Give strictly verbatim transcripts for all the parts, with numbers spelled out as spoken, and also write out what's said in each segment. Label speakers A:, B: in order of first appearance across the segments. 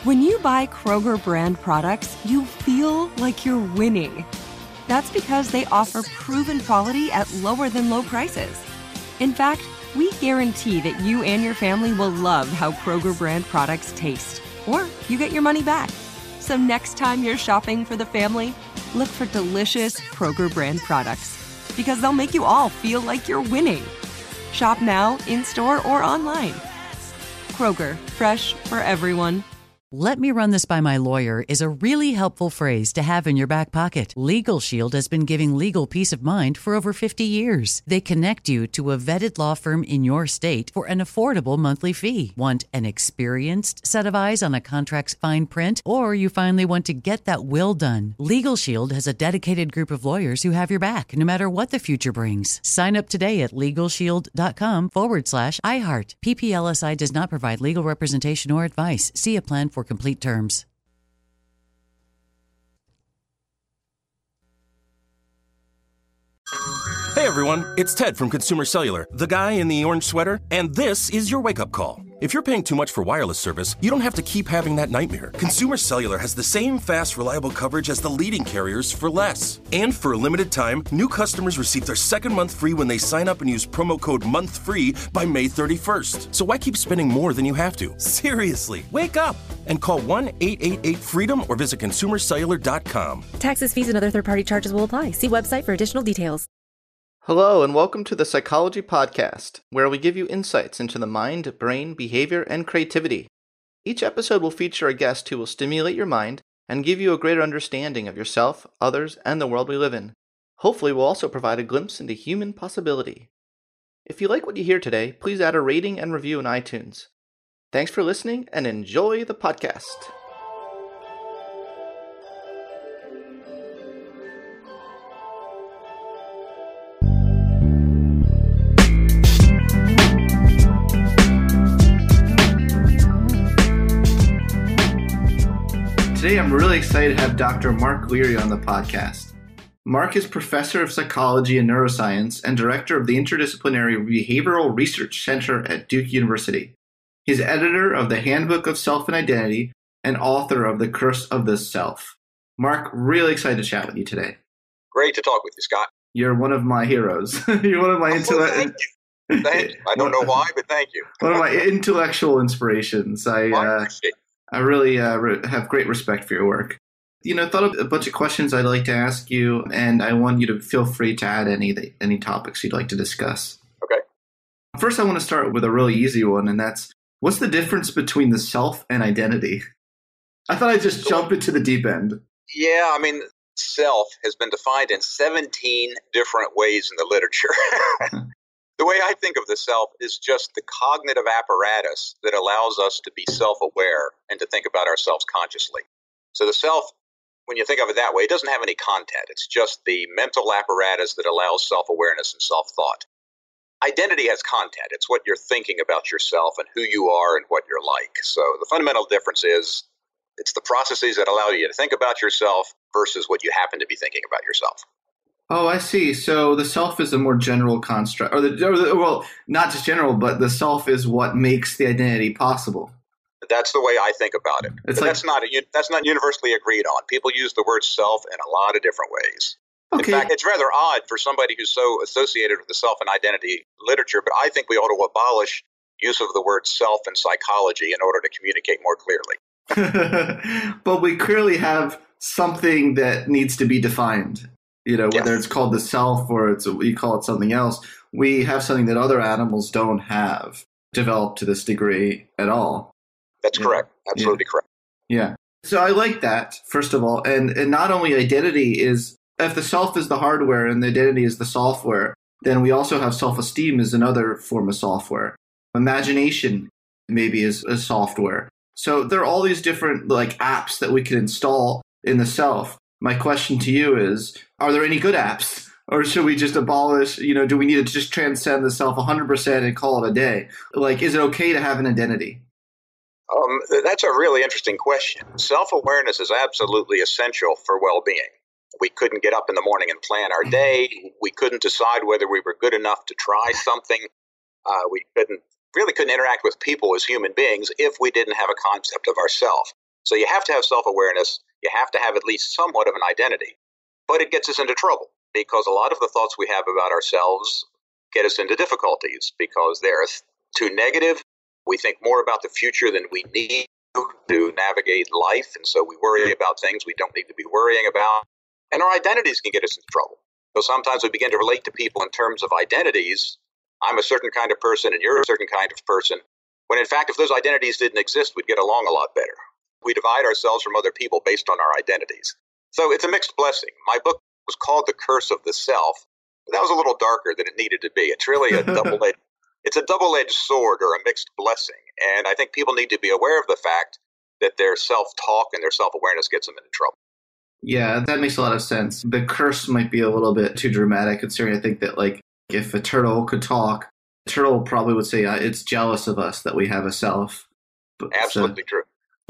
A: When you buy Kroger brand products, you feel like you're winning. That's because they offer proven quality at lower than low prices. In fact, we guarantee that you and your family will love how Kroger brand products taste, or you get your money back. So next time you're shopping for the family, look for delicious Kroger brand products, because they'll make you all feel like you're winning. Shop now, in-store, or online. Kroger, fresh for everyone.
B: "Let me run this by my lawyer" is a really helpful phrase to have in your back pocket. Legal Shield has been giving legal peace of mind for over fifty years. They connect you to a vetted law firm in your state for an affordable monthly fee. Want an experienced set of eyes on a contract's fine print? Or you finally want to get that will done? Legal Shield has a dedicated group of lawyers who have your back, no matter what the future brings. Sign up today at LegalShield.com forward slash iHeart. P P L S I does not provide legal representation or advice. See a plan for complete terms.
C: Hey everyone, it's Ted from Consumer Cellular, the guy in the orange sweater, and this is your wake-up call. If you're paying too much for wireless service, you don't have to keep having that nightmare. Consumer Cellular has the same fast, reliable coverage as the leading carriers for less. And for a limited time, new customers receive their second month free when they sign up and use promo code MONTHFREE by May thirty-first. So why keep spending more than you have to? Seriously, wake up and call one eight eight eight FREEDOM or visit consumer cellular dot com.
D: Taxes, fees, and other third-party charges will apply. See website for additional details.
E: Hello, and welcome to the Psychology Podcast, where we give you insights into the mind, brain, behavior, and creativity. Each episode will feature a guest who will stimulate your mind and give you a greater understanding of yourself, others, and the world we live in. Hopefully, we'll also provide a glimpse into human possibility. If you like what you hear today, please add a rating and review in iTunes. Thanks for listening, and enjoy the podcast. Today, I'm really excited to have Doctor Mark Leary on the podcast. Mark is Professor of Psychology and Neuroscience and Director of the Interdisciplinary Behavioral Research Center at Duke University. He's editor of the Handbook of Self and Identity and author of The Curse of the Self. Mark, really excited to chat with you today.
F: Great to talk with you, Scott.
E: You're one of my heroes. You're one of my
F: oh,
E: intellect.
F: Thank you. Thank you. I don't know why, but thank you.
E: One of my intellectual inspirations. I,
F: well, I
E: uh,
F: appreciate it.
E: I really uh, re- have great respect for your work. You know, I thought of a bunch of questions I'd like to ask you, and I want you to feel free to add any any topics you'd like to discuss.
F: Okay.
E: First, I want to start with a really easy one, and that's, what's the difference between the self and identity? I thought I'd just jump into the deep end.
F: Yeah, I mean, self has been defined in seventeen different ways in the literature. The way I think of the self is just the cognitive apparatus that allows us to be self-aware and to think about ourselves consciously. So the self, when you think of it that way, it doesn't have any content. It's just the mental apparatus that allows self-awareness and self-thought. Identity has content. It's what you're thinking about yourself and who you are and what you're like. So the fundamental difference is it's the processes that allow you to think about yourself versus what you happen to be thinking about yourself.
E: Oh, I see. So the self is a more general construct, or the, or the well, not just general, but the self is what makes the identity possible.
F: That's the way I think about it.
E: It's
F: but
E: like,
F: that's not a, that's not universally agreed on. People use the word self in a lot of different ways.
E: Okay.
F: In fact, it's rather odd for somebody who's so associated with the self and identity literature, but I think we ought to abolish use of the word self in psychology in order to communicate more clearly.
E: But we clearly have something that needs to be defined. You know, whether
F: yes.
E: it's called the self or it's we call it something else, we have something that other animals don't have developed to this degree at all.
F: That's yeah. correct. Absolutely
E: yeah.
F: correct.
E: Yeah. So I like that, first of all. And, and not only identity is, if the self is the hardware and the identity is the software, then we also have self-esteem as another form of software. Imagination maybe is a software. So there are all these different like apps that we can install in the self. My question to you is, are there any good apps? Or should we just abolish, you know, do we need to just transcend the self one hundred percent and call it a day? Like, is it okay to have an identity?
F: Um, that's a really interesting question. Self-awareness is absolutely essential for well-being. We couldn't get up in the morning and plan our day. We couldn't decide whether we were good enough to try something. Uh, we couldn't really couldn't interact with people as human beings if we didn't have a concept of ourself. So you have to have self-awareness. You have to have at least somewhat of an identity. But it gets us into trouble because a lot of the thoughts we have about ourselves get us into difficulties because they're too negative. We think more about the future than we need to navigate life. And so we worry about things we don't need to be worrying about. And our identities can get us into trouble. So sometimes we begin to relate to people in terms of identities. I'm a certain kind of person and you're a certain kind of person. When in fact, if those identities didn't exist, we'd get along a lot better. We divide ourselves from other people based on our identities. So it's a mixed blessing. My book was called The Curse of the Self. But that was a little darker than it needed to be. It's really a double-edged, it's a double-edged sword or a mixed blessing. And I think people need to be aware of the fact that their self-talk and their self-awareness gets them into trouble.
E: Yeah, that makes a lot of sense. The curse might be a little bit too dramatic, considering I think that, like, if a turtle could talk, a turtle probably would say uh, it's jealous of us that we have a self. But,
F: Absolutely
E: so,
F: true.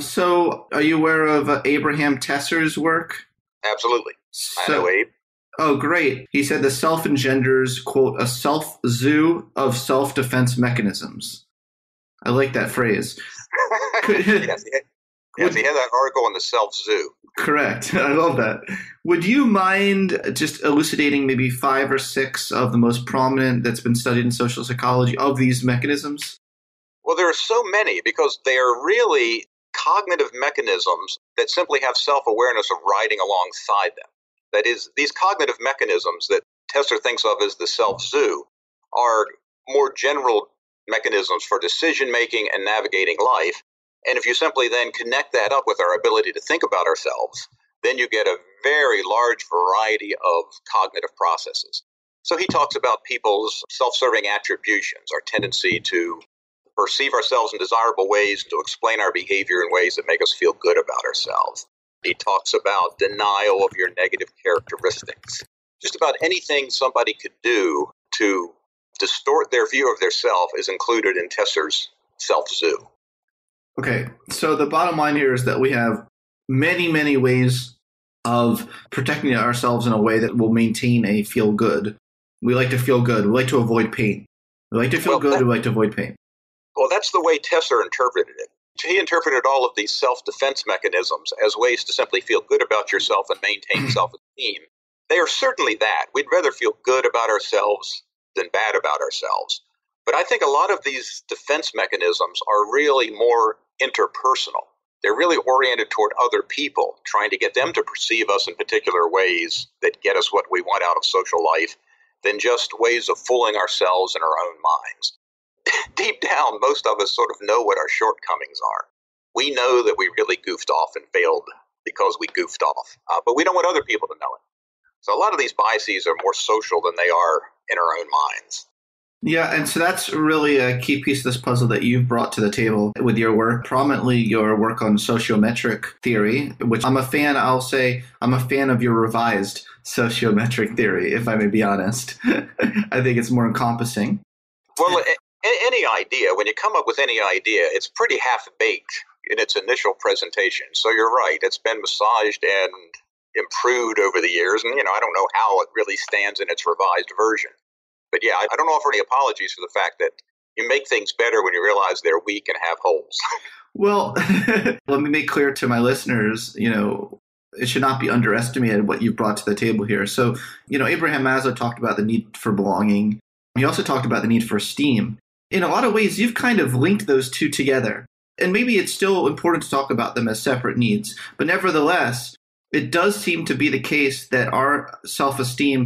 E: So, are you aware of uh, Abraham Tesser's work?
F: Absolutely.
E: So,
F: I know Abe.
E: Oh, great. He said the self engenders, quote, a self-zoo of self-defense mechanisms. I like that phrase.
F: yes, he had, yes, he had that article on the self-zoo.
E: Correct. I love that. Would you mind just elucidating maybe five or six of the most prominent that's been studied in social psychology of these mechanisms?
F: Well, there are so many because they are really cognitive mechanisms that simply have self-awareness of riding alongside them. That is, these cognitive mechanisms that Tesser thinks of as the self-zoo are more general mechanisms for decision-making and navigating life. And if you simply then connect that up with our ability to think about ourselves, then you get a very large variety of cognitive processes. So he talks about people's self-serving attributions, our tendency to perceive ourselves in desirable ways, to explain our behavior in ways that make us feel good about ourselves. He talks about denial of your negative characteristics. Just about anything somebody could do to distort their view of their self is included in Tesser's self-zoo.
E: Okay, so the bottom line here is that we have many, many ways of protecting ourselves in a way that will maintain a feel good. We like to feel good. We like to avoid pain. We like to feel
F: well,
E: good.
F: That,
E: we like to avoid pain.
F: Well, that's the way Tesser interpreted it. He interpreted all of these self-defense mechanisms as ways to simply feel good about yourself and maintain self-esteem. They are certainly that. We'd rather feel good about ourselves than bad about ourselves. But I think a lot of these defense mechanisms are really more interpersonal. They're really oriented toward other people, trying to get them to perceive us in particular ways that get us what we want out of social life than just ways of fooling ourselves in our own minds. Deep down, most of us sort of know what our shortcomings are. We know that we really goofed off and failed because we goofed off, uh, but we don't want other people to know it. So a lot of these biases are more social than they are in our own minds.
E: Yeah, and so that's really a key piece of this puzzle that you've brought to the table with your work, prominently your work on sociometric theory, which I'm a fan, I'll say, I'm a fan of your revised sociometric theory, if I may be honest. I think it's more encompassing.
F: Well, any idea, when you come up with any idea, it's pretty half-baked in its initial presentation. So you're right, it's been massaged and improved over the years, and you know, I don't know how it really stands in its revised version. But yeah, I don't offer any apologies for the fact that you make things better when you realize they're weak and have holes.
E: Well, let me make clear to my listeners, you know, it should not be underestimated what you've brought to the table here. So, you know, Abraham Maslow talked about the need for belonging. He also talked about the need for esteem. In a lot of ways, you've kind of linked those two together. And maybe it's still important to talk about them as separate needs. But nevertheless, it does seem to be the case that our self-esteem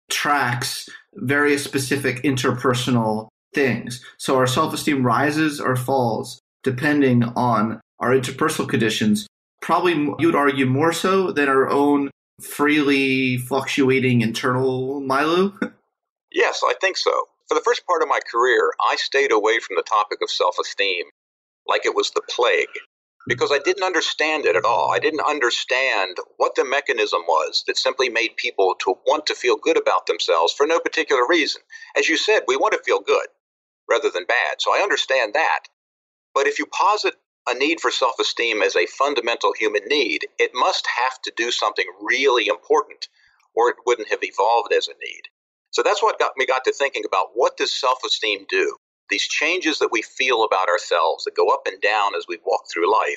E: tracks various specific interpersonal things. So our self-esteem rises or falls depending on our interpersonal conditions, probably you would argue more so than our own freely fluctuating internal milieu.
F: Yes, I think so. For the first part of my career, I stayed away from the topic of self-esteem like it was the plague, because I didn't understand it at all. I didn't understand what the mechanism was that simply made people to want to feel good about themselves for no particular reason. As you said, we want to feel good rather than bad, so I understand that. But if you posit a need for self-esteem as a fundamental human need, it must have to do something really important, or it wouldn't have evolved as a need. So that's what got me got to thinking about, what does self-esteem do? These changes that we feel about ourselves that go up and down as we walk through life,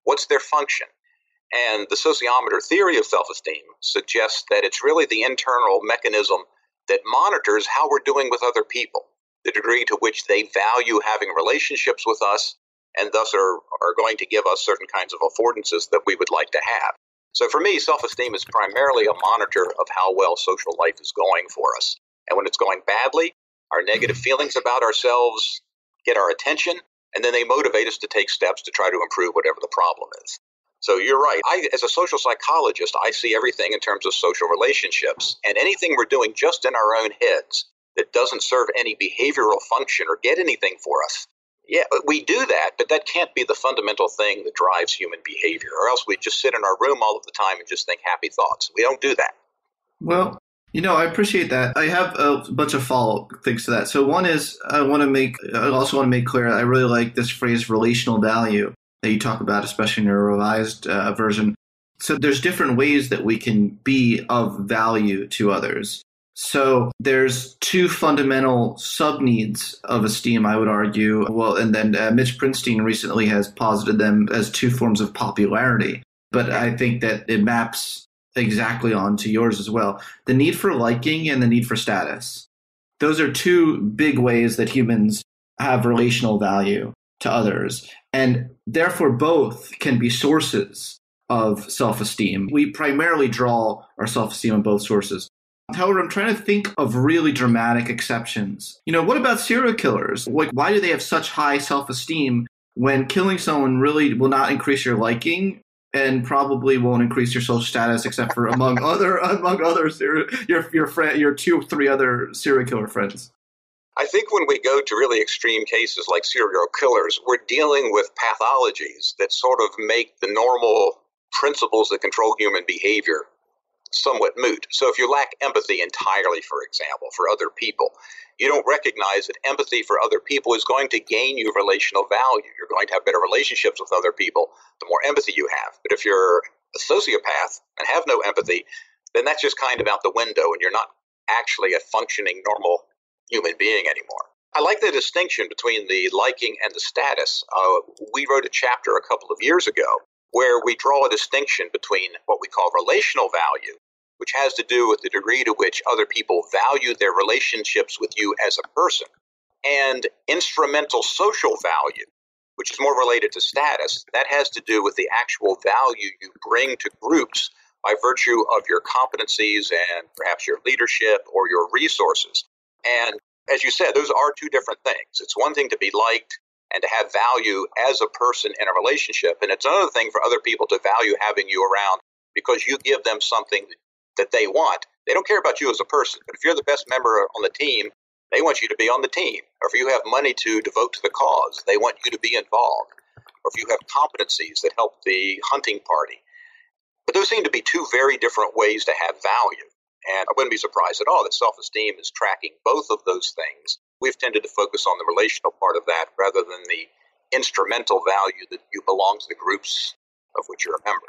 F: What's their function? And the sociometer theory of self-esteem suggests that it's really the internal mechanism that monitors how we're doing with other people, the degree to which they value having relationships with us, and thus are, are going to give us certain kinds of affordances that we would like to have. So for me, self-esteem is primarily a monitor of how well social life is going for us. And when it's going badly, our negative feelings about ourselves get our attention, and then they motivate us to take steps to try to improve whatever the problem is. So you're right. I, as a social psychologist, I see everything in terms of social relationships, and anything we're doing just in our own heads that doesn't serve any behavioral function or get anything for us. Yeah, we do that, but that can't be the fundamental thing that drives human behavior, or else we just sit in our room all of the time and just think happy thoughts. We don't do that.
E: Well, you know, I appreciate that. I have a bunch of follow-up things to that. So one is I want to make, I also want to make clear, I really like this phrase relational value that you talk about, especially in your revised uh, version. So there's different ways that we can be of value to others. So there's two fundamental sub-needs of esteem, I would argue. Well, and then uh, Mitch Prinstein recently has posited them as two forms of popularity. But I think that it maps exactly onto yours as well. The need for liking and the need for status. Those are two big ways that humans have relational value to others. And therefore, both can be sources of self-esteem. We primarily draw our self-esteem on both sources. However, I'm trying to think of really dramatic exceptions. You know, what about serial killers? Like, why do they have such high self-esteem when killing someone really will not increase your liking and probably won't increase your social status, except for among other among other serial, your your friend, your two or three other serial killer friends?
F: I think when we go to really extreme cases like serial killers, we're dealing with pathologies that sort of make the normal principles that control human behavior somewhat moot. So if you lack empathy entirely, for example, for other people, you don't recognize that empathy for other people is going to gain you relational value. You're going to have better relationships with other people the more empathy you have. But if you're a sociopath and have no empathy, then that's just kind of out the window, and you're not actually a functioning, normal human being anymore. I like the distinction between the liking and the status. Uh, we wrote a chapter a couple of years ago where we draw a distinction between what we call relational value, which has to do with the degree to which other people value their relationships with you as a person, and instrumental social value, which is more related to status. That has to do with the actual value you bring to groups by virtue of your competencies and perhaps your leadership or your resources. And as you said, those are two different things. It's one thing to be liked and to have value as a person in a relationship. And it's another thing for other people to value having you around because you give them something that they want. They don't care about you as a person, but if you're the best member on the team, they want you to be on the team. Or if you have money to devote to the cause, they want you to be involved. Or if you have competencies that help the hunting party. But those seem to be two very different ways to have value. And I wouldn't be surprised at all that self-esteem is tracking both of those things. We've tended to focus on the relational part of that rather than the instrumental value that you belong to the groups of which you're a member.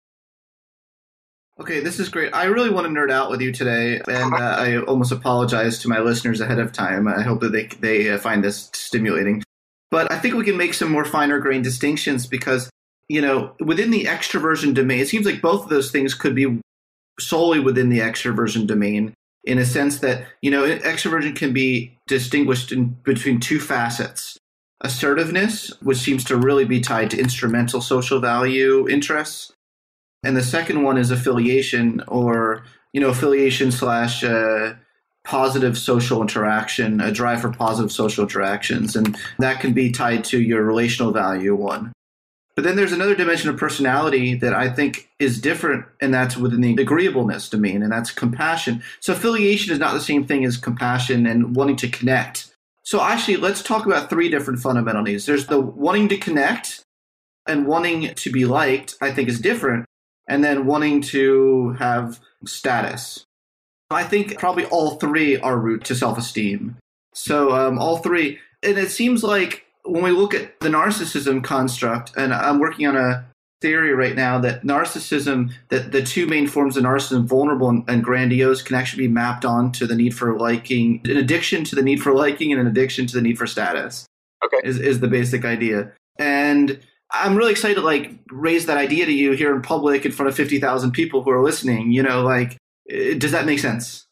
E: Okay, this is great. I really want to nerd out with you today, and uh, I almost apologize to my listeners ahead of time. I hope that they they uh, find this stimulating. But I think we can make some more finer-grained distinctions because, you know, within the extroversion domain, it seems like both of those things could be solely within the extroversion domain, in a sense that, you know, extroversion can be distinguished in between two facets. Assertiveness, which seems to really be tied to instrumental social value interests. And the second one is affiliation, or, you know, affiliation slash uh, positive social interaction, a drive for positive social interactions. And that can be tied to your relational value one. But then there's another dimension of personality that I think is different, and that's within the agreeableness domain, and that's compassion. So affiliation is not the same thing as compassion and wanting to connect. So actually, let's talk about three different fundamental needs. There's the wanting to connect, and wanting to be liked, I think, is different, and then wanting to have status. I think probably all three are root to self-esteem. So um, all three, and it seems like when we look at the narcissism construct, and I'm working on a theory right now that narcissism, that the two main forms of narcissism, vulnerable and, and grandiose, can actually be mapped on to the need for liking, an addiction to the need for liking and an addiction to the need for status.
F: Okay.
E: Is, is the basic idea. And I'm really excited to like raise that idea to you here in public in front of fifty thousand people who are listening. You know, like, does that make sense?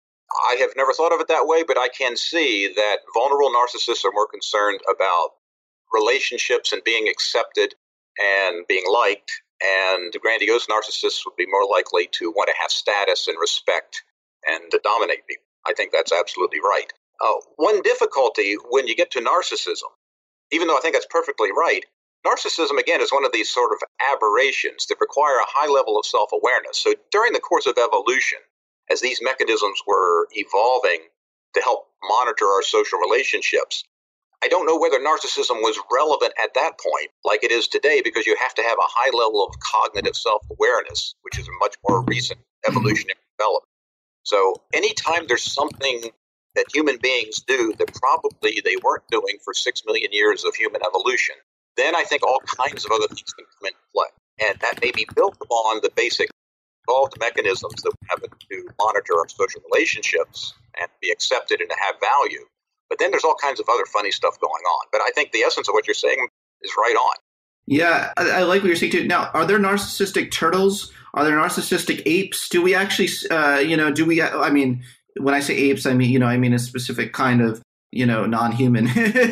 F: I have never thought of it that way, but I can see that vulnerable narcissists are more concerned about relationships and being accepted and being liked, and the grandiose narcissists would be more likely to want to have status and respect and to dominate people. I think that's absolutely right. Uh, one difficulty when you get to narcissism, even though I think that's perfectly right, narcissism, again, is one of these sort of aberrations that require a high level of self-awareness. So during the course of evolution, as these mechanisms were evolving to help monitor our social relationships, I don't know whether narcissism was relevant at that point like it is today, because you have to have a high level of cognitive self-awareness, which is a much more recent evolutionary development. So anytime there's something that human beings do that probably they weren't doing for six million years of human evolution, then I think all kinds of other things can come into play. And that may be built upon the basic evolved mechanisms that we have to monitor our social relationships and be accepted and to have value. But then there's all kinds of other funny stuff going on. But I think the essence of what you're saying is right on.
E: Yeah, I, I like what you're saying too. Now, are there narcissistic turtles? Are there narcissistic apes? Do we actually, uh, you know, do we, I mean, when I say apes, I mean, you know, I mean a specific kind of, you know, non-human.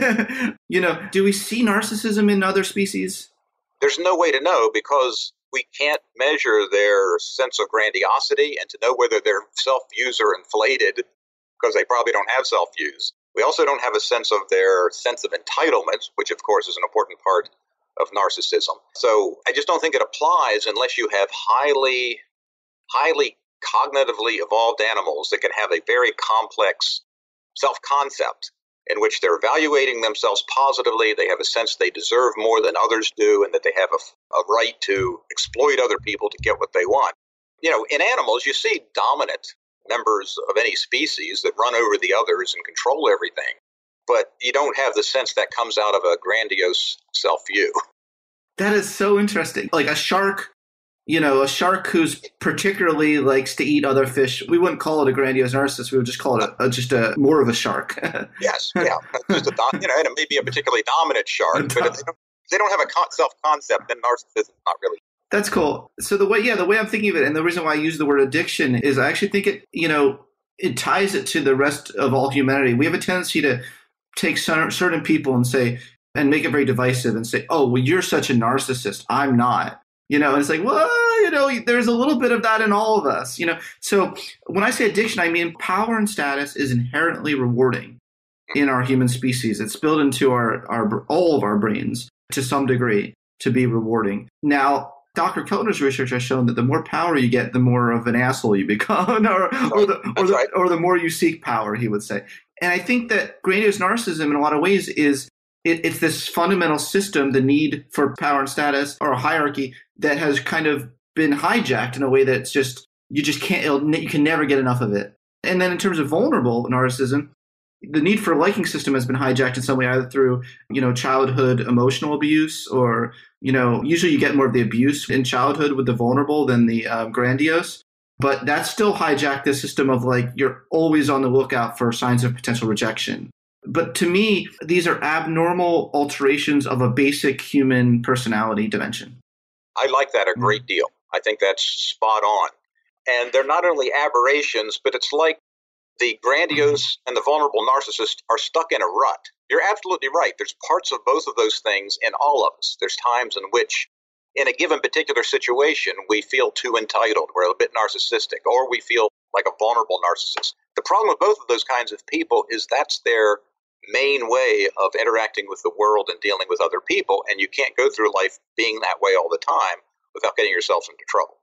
E: You know, do we see narcissism in other species?
F: There's no way to know, because we can't measure their sense of grandiosity and to know whether they're self-views or inflated, because they probably don't have self-views. We also don't have a sense of their sense of entitlement, which of course is an important part of narcissism. So I just don't think it applies unless you have highly, highly cognitively evolved animals that can have a very complex self-concept in which they're evaluating themselves positively. They have a sense they deserve more than others do, and that they have a, a right to exploit other people to get what they want. You know, in animals, you see dominant members of any species that run over the others and control everything, but you don't have the sense that comes out of a grandiose self-view.
E: That is so interesting. Like a shark, you know, a shark who's particularly likes to eat other fish, we wouldn't call it a grandiose narcissist. We would just call it a, a, just a more of a shark.
F: Yes, yeah. Just a, you know, and it may be a particularly dominant shark, but if they don't, if they don't have a self-concept, then narcissism is not really.
E: That's cool. So the way, yeah, the way I'm thinking of it, and the reason why I use the word addiction is I actually think it, you know, it ties it to the rest of all humanity. We have a tendency to take certain people and say, and make it very divisive and say, oh, well, you're such a narcissist. I'm not. You know, and it's like, well, you know, there's a little bit of that in all of us, you know. So when I say addiction, I mean power and status is inherently rewarding in our human species. It's built into our, our all of our brains to some degree to be rewarding. Now, Doctor Keltner's research has shown that the more power you get, the more of an asshole you become, or, or, the, or, the, or the more you seek power, he would say. And I think that grandiose narcissism in a lot of ways is it, it's this fundamental system, the need for power and status or a hierarchy that has kind of been hijacked in a way that's just, you just can't, you can never get enough of it. And then in terms of vulnerable narcissism, the need for a liking system has been hijacked in some way, either through, you know, childhood emotional abuse, or, you know, usually you get more of the abuse in childhood with the vulnerable than the um, grandiose. But that's still hijacked the system of like, you're always on the lookout for signs of potential rejection. But to me, these are abnormal alterations of a basic human personality dimension.
F: I like that a great deal. I think that's spot on. And they're not only aberrations, but it's like the grandiose and the vulnerable narcissist are stuck in a rut. You're absolutely right. There's parts of both of those things in all of us. There's times in which, in a given particular situation, we feel too entitled, we're a bit narcissistic, or we feel like a vulnerable narcissist. The problem with both of those kinds of people is that's their main way of interacting with the world and dealing with other people, and you can't go through life being that way all the time without getting yourself into trouble.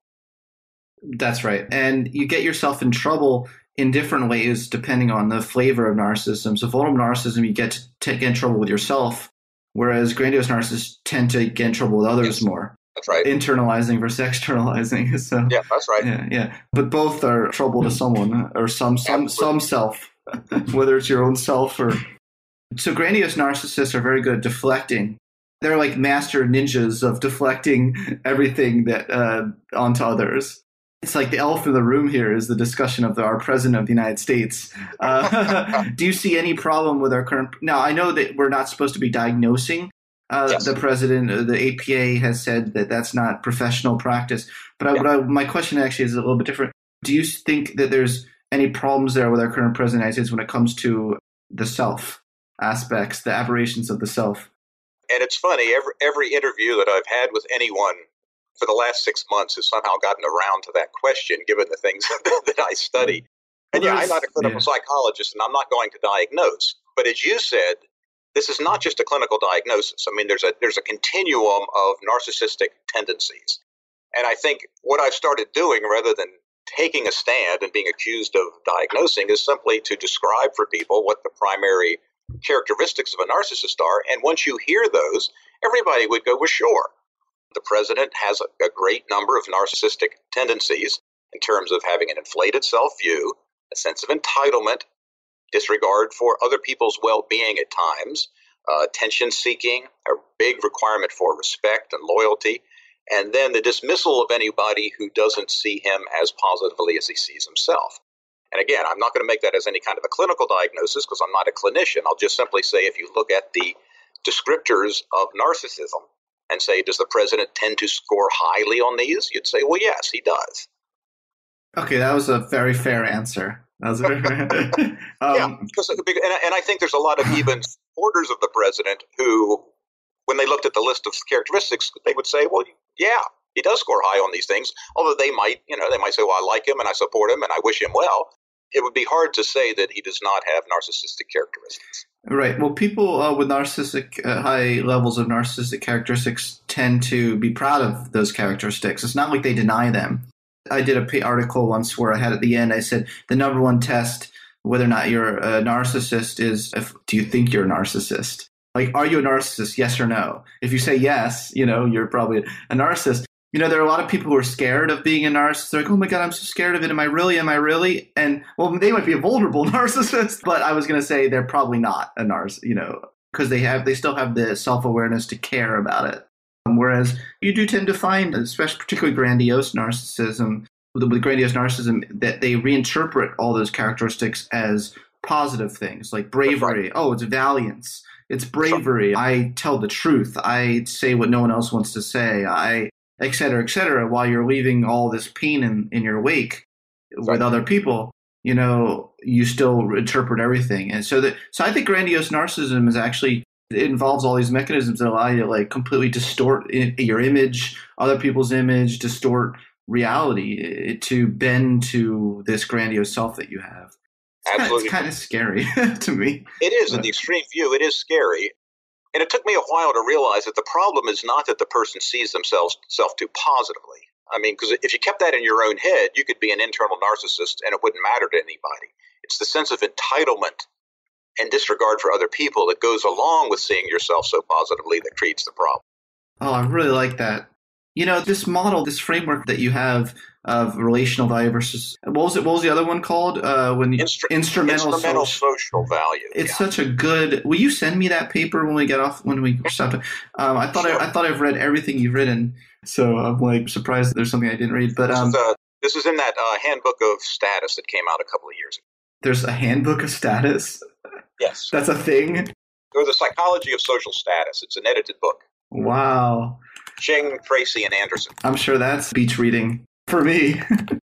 E: That's right. And you get yourself in trouble in different ways depending on the flavor of narcissism. So vulnerable narcissism, you get to get in trouble with yourself, whereas grandiose narcissists tend to get in trouble with others yes, more.
F: That's right.
E: Internalizing versus externalizing. So
F: yeah, that's right.
E: Yeah, yeah. But both are trouble to someone or some some Absolutely. some self, whether it's your own self or. So grandiose narcissists are very good at deflecting. They're like master ninjas of deflecting everything that uh, onto others. It's like the elephant in the room here is the discussion of the, our president of the United States. Uh, do you see any problem with our current? Now, I know that we're not supposed to be diagnosing Uh,
F: yes.
E: The president, uh, the A P A has said that that's not professional practice. But I,
F: yeah.
E: what I, my question actually is a little bit different. Do you think that there's any problems there with our current president of the United States when it comes to the self aspects, the aberrations of the self?
F: And it's funny, every, every interview that I've had with anyone for the last six months has somehow gotten around to that question, given the things that I study. And
E: well,
F: yeah, I'm not a clinical yeah. psychologist, and I'm not going to diagnose. But as you said, this is not just a clinical diagnosis. I mean, there's a there's a continuum of narcissistic tendencies. And I think what I've started doing, rather than taking a stand and being accused of diagnosing, is simply to describe for people what the primary characteristics of a narcissist are. And once you hear those, everybody would go, well, sure. The president has a, a great number of narcissistic tendencies in terms of having an inflated self-view, a sense of entitlement, disregard for other people's well-being at times, uh, attention-seeking, a big requirement for respect and loyalty, and then the dismissal of anybody who doesn't see him as positively as he sees himself. And again, I'm not going to make that as any kind of a clinical diagnosis because I'm not a clinician. I'll just simply say if you look at the descriptors of narcissism and say, does the president tend to score highly on these? You'd say, well, yes, he does.
E: Okay, that was a very fair answer. That was very fair. um,
F: yeah, because, and, and I think there's a lot of even supporters of the president who, when they looked at the list of characteristics, they would say, well, yeah, he does score high on these things. Although they might, you know, they might say, well, I like him and I support him and I wish him well. It would be hard to say that he does not have narcissistic characteristics.
E: Right. Well, people uh, with narcissistic, uh, high levels of narcissistic characteristics tend to be proud of those characteristics. It's not like they deny them. I did a p- article once where I had at the end, I said, the number one test whether or not you're a narcissist is, if, do you think you're a narcissist? Like, are you a narcissist? Yes or no? If you say yes, you know, you're probably a narcissist. You know, there are a lot of people who are scared of being a narcissist. They're like, oh my God, I'm so scared of it. Am I really? Am I really? And well, they might be a vulnerable narcissist, but I was going to say they're probably not a narcissist, you know, because they have, they still have the self-awareness to care about it. Um, whereas you do tend to find, especially particularly grandiose narcissism, with, with grandiose narcissism, that they reinterpret all those characteristics as positive things, like bravery. Oh, it's valiance. It's bravery. I tell the truth. I say what no one else wants to say. I, et cetera, et cetera, while you're leaving all this pain in, in your wake with right. other people, you know, you still interpret everything. And so that, so I think grandiose narcissism is actually, it involves all these mechanisms that allow you to like completely distort your image, other people's image, distort reality to bend to this grandiose self that you have. It's
F: Absolutely.
E: Kind of, it's kind of scary to me.
F: It is in the extreme view. It is scary. And it took me a while to realize that the problem is not that the person sees themselves self too positively. I mean, because if you kept that in your own head, you could be an internal narcissist and it wouldn't matter to anybody. It's the sense of entitlement and disregard for other people that goes along with seeing yourself so positively that creates the problem.
E: Oh, I really like that. You know, this model, this framework that you have of relational value versus, what was it? What was the other one called? Uh, when you,
F: Instru-
E: instrumental,
F: instrumental
E: social,
F: social value.
E: It's
F: yeah.
E: such a good. Will you send me that paper when we get off? When we stop? Um, I thought sure. I, I thought I've read everything you've written, so I'm like surprised that there's something I didn't read. But um,
F: this, is, uh, this is in that uh, handbook of status that came out a couple of years ago.
E: There's a handbook of status.
F: Yes,
E: that's a thing.
F: Or the Psychology of Social Status. It's an edited book.
E: Wow.
F: Cheng, Tracy, and Anderson.
E: I'm sure that's beach reading for me.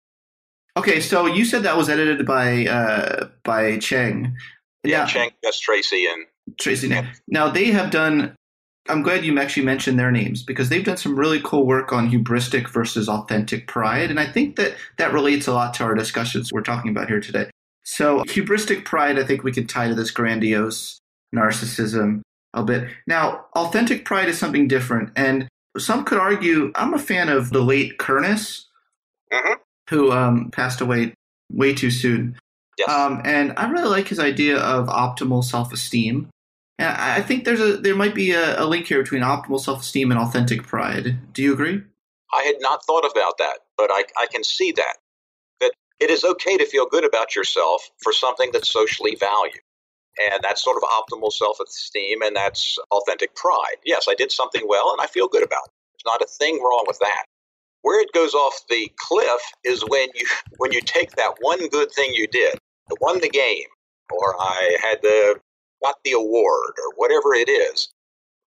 E: Okay, so you said that was edited by uh, by Cheng.
F: Yeah,
E: now,
F: Cheng, yes, Tracy, and
E: Tracy. Now, now they have done. I'm glad you actually mentioned their names because they've done some really cool work on hubristic versus authentic pride, and I think that that relates a lot to our discussions we're talking about here today. So, hubristic pride, I think we could tie to this grandiose narcissism a bit. Now, authentic pride is something different, and some could argue, I'm a fan of the late Kurniss,
F: mm-hmm.
E: who um, passed away way too soon.
F: Yes.
E: Um, and I really like his idea of optimal self-esteem. And I think there's a there might be a, a link here between optimal self-esteem and authentic pride. Do you agree?
F: I had not thought about that, but I, I can see that. That it is okay to feel good about yourself for something that's socially valued. And that's sort of optimal self-esteem, and that's authentic pride. Yes, I did something well, and I feel good about it. There's not a thing wrong with that. Where it goes off the cliff is when you when you take that one good thing you did, I won the game, or I had the got the award, or whatever it is,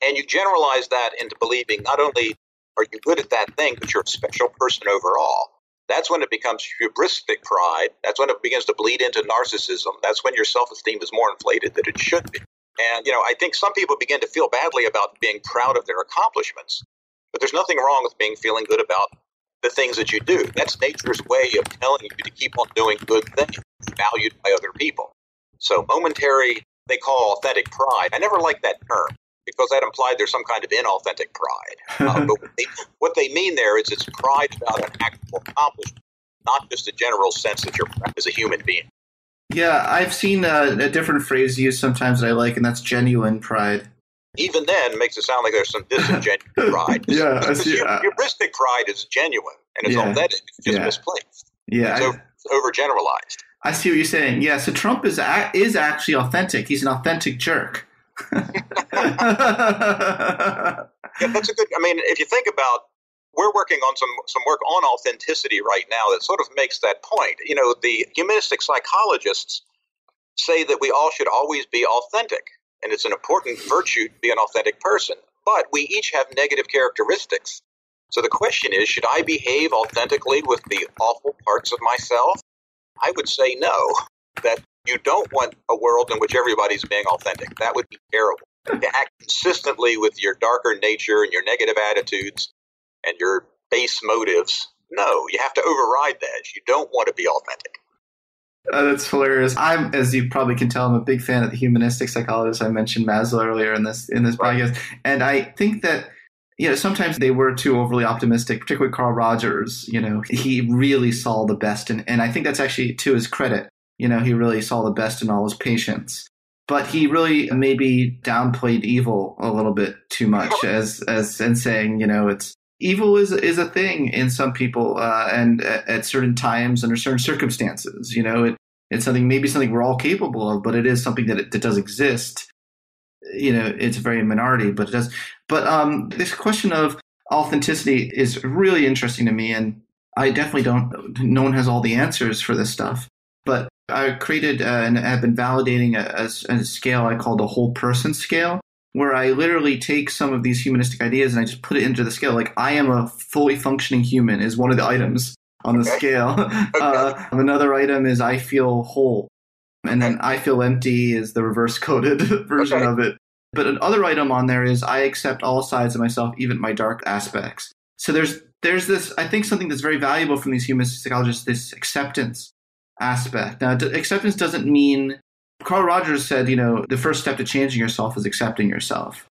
F: And you generalize that into believing not only are you good at that thing, but you're a special person overall. That's when it becomes hubristic pride. That's when it begins to bleed into narcissism. That's when your self-esteem is more inflated than it should be. And, you know, I think some people begin to feel badly about being proud of their accomplishments, but there's nothing wrong with being feeling good about the things that you do. That's nature's way of telling you to keep on doing good things, valued by other people. So momentary, they call authentic pride. I never liked that term because that implied there's some kind of inauthentic pride. Uh, but what they, what they mean there is it's pride about an actual accomplishment, not just a general sense that you're proud as a human being.
E: Yeah, I've seen a, a different phrase used sometimes that I like, and that's genuine pride.
F: Even then, makes it sound like there's some disingenuous pride.
E: yeah, I
F: because
E: see.
F: Your,
E: Uh,
F: heuristic pride is genuine, and it's
E: yeah,
F: authentic. It's just
E: yeah.
F: misplaced.
E: Yeah,
F: It's
E: I,
F: over, overgeneralized.
E: I see what you're saying. Yeah, so Trump is a, is actually authentic. He's an authentic jerk.
F: Yeah, that's a good. I mean, if you think about, we're working on some some work on authenticity right now that sort of makes that point. You know, the humanistic psychologists say that we all should always be authentic, and it's an important virtue to be an authentic person. But we each have negative characteristics. So the question is, should I behave authentically with the awful parts of myself? I would say no. That you don't want a world in which everybody's being authentic. That would be terrible. To act consistently with your darker nature and your negative attitudes and your base motives, no, you have to override that. You don't want to be authentic.
E: Uh, that's hilarious. I'm, as you probably can tell, I'm a big fan of the humanistic psychologist. I mentioned Maslow earlier in this in this
F: Right.
E: podcast, and I think that you know sometimes they were too overly optimistic, particularly Carl Rogers. You know, he really saw the best, in, and I think that's actually to his credit. You know, he really saw the best in all his patients, but he really maybe downplayed evil a little bit too much, as as and saying, you know, it's evil is is a thing in some people, uh, and at, at certain times under certain circumstances. You know, it it's something maybe something we're all capable of, but it is something that it, that does exist. You know, it's very minority, but it does. But um, this question of authenticity is really interesting to me, and I definitely don't. No one has all the answers for this stuff, but I created uh, and have been validating a, a, a scale I call the whole person scale, where I literally take some of these humanistic ideas and I just put it into the scale. Like, I am a fully functioning human is one of the items on the
F: Okay.
E: scale.
F: Okay.
E: Uh, another item is I feel whole. And then I feel empty is the reverse coded version
F: Okay.
E: of it. But another item on there is I accept all sides of myself, even my dark aspects. So there's there's this, I think, something that's very valuable from these humanistic psychologists, this acceptance aspect. Now, d- acceptance doesn't mean, Carl Rogers said, you know, the first step to changing yourself is accepting yourself.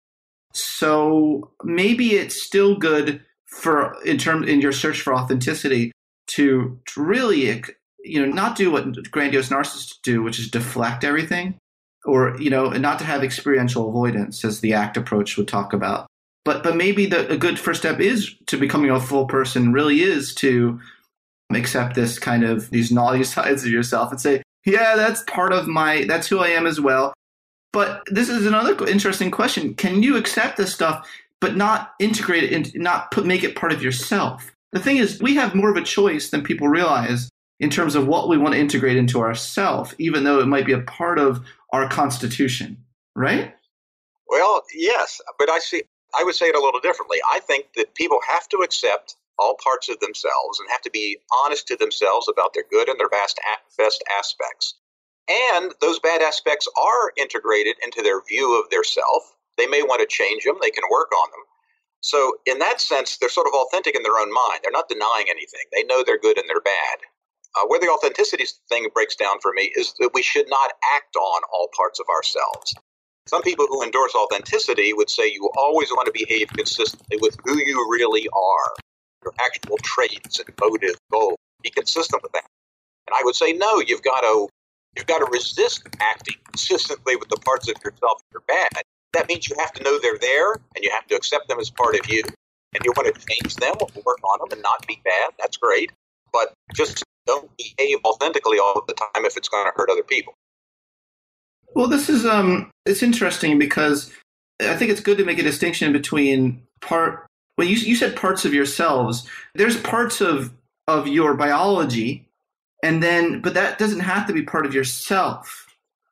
E: So maybe it's still good for, in term, in your search for authenticity, to, to really, you know, not do what grandiose narcissists do, which is deflect everything, or, you know, not to have experiential avoidance, as the ACT approach would talk about. But but maybe the, a good first step is to becoming a full person, really is to accept this kind of, these naughty sides of yourself and say, yeah, that's part of my, that's who I am as well. But this is another interesting question. Can you accept this stuff, but not integrate it, into, not put, make it part of yourself? The thing is, we have more of a choice than people realize in terms of what we want to integrate into ourself, even though it might be a part of our constitution, right?
F: Well, yes, but I see. I would say it a little differently. I think that people have to accept all parts of themselves and have to be honest to themselves about their good and their best best aspects. And those bad aspects are integrated into their view of their self. They may want to change them. They can work on them. So in that sense, they're sort of authentic in their own mind. They're not denying anything. They know they're good and they're bad. Uh, where the authenticity thing breaks down for me is that we should not act on all parts of ourselves. Some people who endorse authenticity would say you always want to behave consistently with who you really are, your actual traits and motives, goals. Be consistent with that. And I would say, no, you've got to you've got to resist acting consistently with the parts of yourself that are bad. That means you have to know they're there and you have to accept them as part of you. And you want to change them or work on them and not be bad. That's great. But just don't behave authentically all the time if it's going to hurt other people.
E: Well, this is um, it's interesting because I think it's good to make a distinction between part. Well, you you said parts of yourselves. There's parts of of your biology, and then, but that doesn't have to be part of yourself.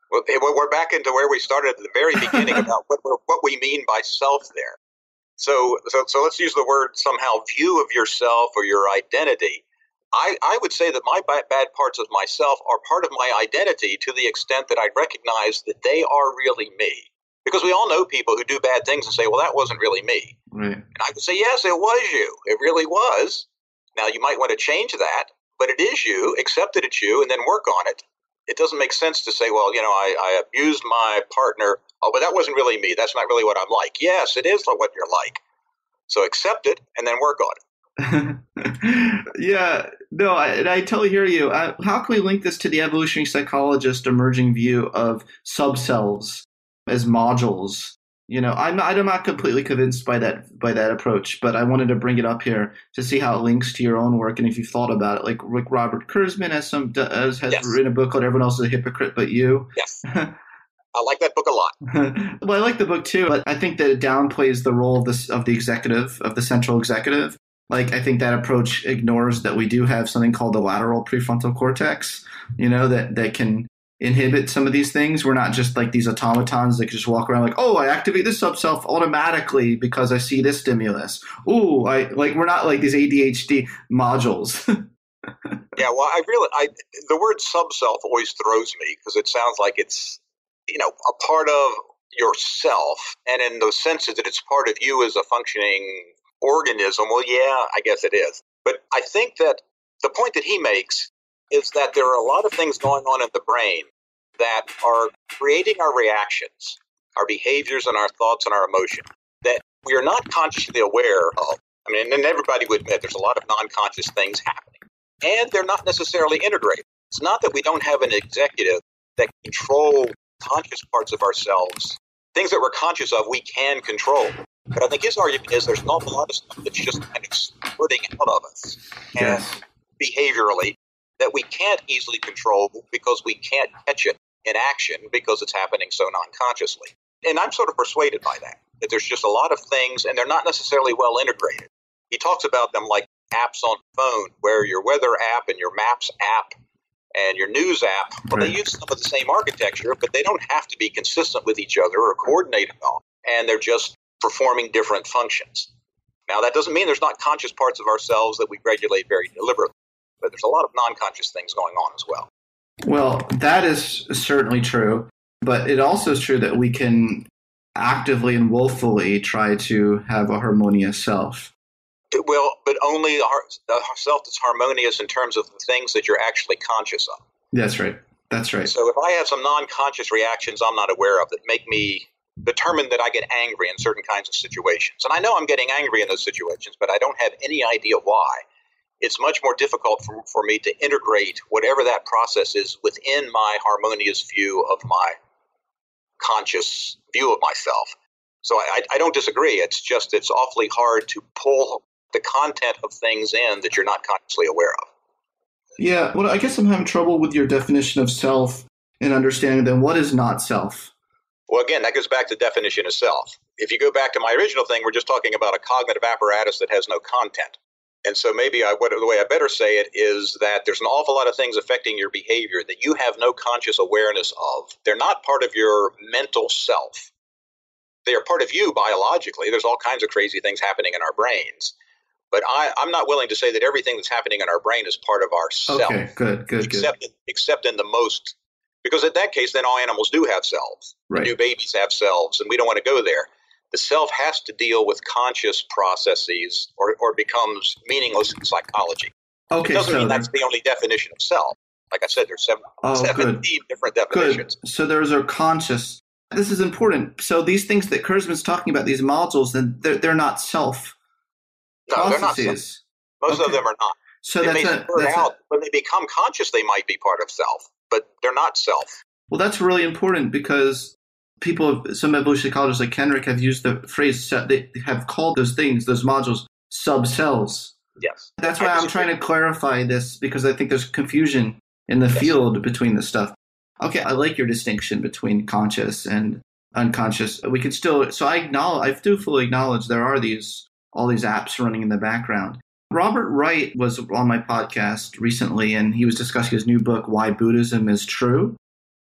F: Well, we're back into where we started at the very beginning about what, what we mean by self there. So, so, so let's use the word somehow view of yourself or your identity. I, I would say that my bad parts of myself are part of my identity to the extent that I recognize that they are really me. Because we all know people who do bad things and say, well, that wasn't really me.
E: Right.
F: And I would say, yes, it was you. It really was. Now, you might want to change that, but it is you. Accept that it's you and then work on it. It doesn't make sense to say, well, you know, I, I abused my partner. Oh, but that wasn't really me. That's not really what I'm like. Yes, it is what you're like. So accept it and then work on it.
E: Yeah, no, I, and I totally hear you. I, how can we link this to the evolutionary psychologist emerging view of subselves as modules? You know, I'm not, I'm not completely convinced by that by that approach, but I wanted to bring it up here to see how it links to your own work and if you've thought about it. Like Rick Robert Kurzman has some has, has yes. written a book called "Everyone Else is a Hypocrite But You."
F: Yes. I like that book a lot.
E: Well, I like the book too, but I think that it downplays the role of this of the executive, of the central executive. Like, I think that approach ignores that we do have something called the lateral prefrontal cortex, you know, that, that can inhibit some of these things. We're not just like these automatons that can just walk around like, oh, I activate this subself automatically because I see this stimulus. Ooh, I like we're not like these A D H D modules.
F: Yeah, well, I really, I the word subself always throws me because it sounds like it's, you know, a part of yourself, and in the senses that it's part of you as a functioning organism. Well, yeah, I guess it is. But I think that the point that he makes is that there are a lot of things going on in the brain that are creating our reactions, our behaviors and our thoughts and our emotions that we are not consciously aware of. I mean, and everybody would admit there's a lot of non-conscious things happening, and they're not necessarily integrated. It's not that we don't have an executive that control conscious parts of ourselves. Things that we're conscious of, we can control. But I think his argument is there's an awful lot of stuff that's just kind of splitting out of us, and
E: yes.
F: behaviorally, that we can't easily control because we can't catch it in action because it's happening so non-consciously. And I'm sort of persuaded by that, that there's just a lot of things, and they're not necessarily well integrated. He talks about them like apps on the phone, where your weather app and your maps app and your news app, well, right. they use some of the same architecture, but they don't have to be consistent with each other or coordinated at all. And they're just performing different functions. Now, that doesn't mean there's not conscious parts of ourselves that we regulate very deliberately, but there's a lot of non-conscious things going on as well.
E: Well, that is certainly true, but it also is true that we can actively and willfully try to have a harmonious self.
F: Well, but only a self that's harmonious in terms of the things that you're actually conscious of.
E: That's right. That's right.
F: So if I have some non-conscious reactions I'm not aware of that make me determined that I get angry in certain kinds of situations. And I know I'm getting angry in those situations, but I don't have any idea why. It's much more difficult for, for me to integrate whatever that process is within my harmonious view of my conscious view of myself. So I, I don't disagree. It's just it's awfully hard to pull the content of things in that you're not consciously aware of.
E: Yeah, well, I guess I'm having trouble with your definition of self and understanding then what is not self.
F: Well, again, that goes back to the definition of self. If you go back to my original thing, we're just talking about a cognitive apparatus that has no content. And so maybe I, what, the way I better say it is that there's an awful lot of things affecting your behavior that you have no conscious awareness of. They're not part of your mental self. They are part of you biologically. There's all kinds of crazy things happening in our brains. But I, I'm not willing to say that everything that's happening in our brain is part of our self.
E: Okay, good, good,
F: except,
E: good.
F: Except in the most, because in that case, then all animals do have selves.
E: Right.
F: New babies have selves, and we don't want to go there. The self has to deal with conscious processes or, or becomes meaningless in psychology.
E: Okay,
F: it doesn't
E: so
F: mean that's the only definition of self. Like I said, there's seven,
E: oh,
F: seventeen
E: good.
F: different definitions.
E: Good. So there's a conscious. This is important. So these things that Kurzman's talking about, these modules, then they're, they're not self
F: no,
E: processes.
F: They're not self. Most okay. of them are not.
E: So
F: they
E: that's,
F: may
E: a, that's
F: out,
E: a,
F: when they become conscious, they might be part of self, but they're not self.
E: Well, that's really important because people, some evolutionary psychologists like Kenrick have used the phrase, they have called those things, those modules, subcells.
F: Yes.
E: That's why I'm trying to clarify this because I think there's confusion in the yes. field between this stuff. Okay, I like your distinction between conscious and unconscious. We can still, so I acknowledge, I do fully acknowledge there are these, all these apps running in the background. Robert Wright was on my podcast recently, and he was discussing his new book, Why Buddhism is True.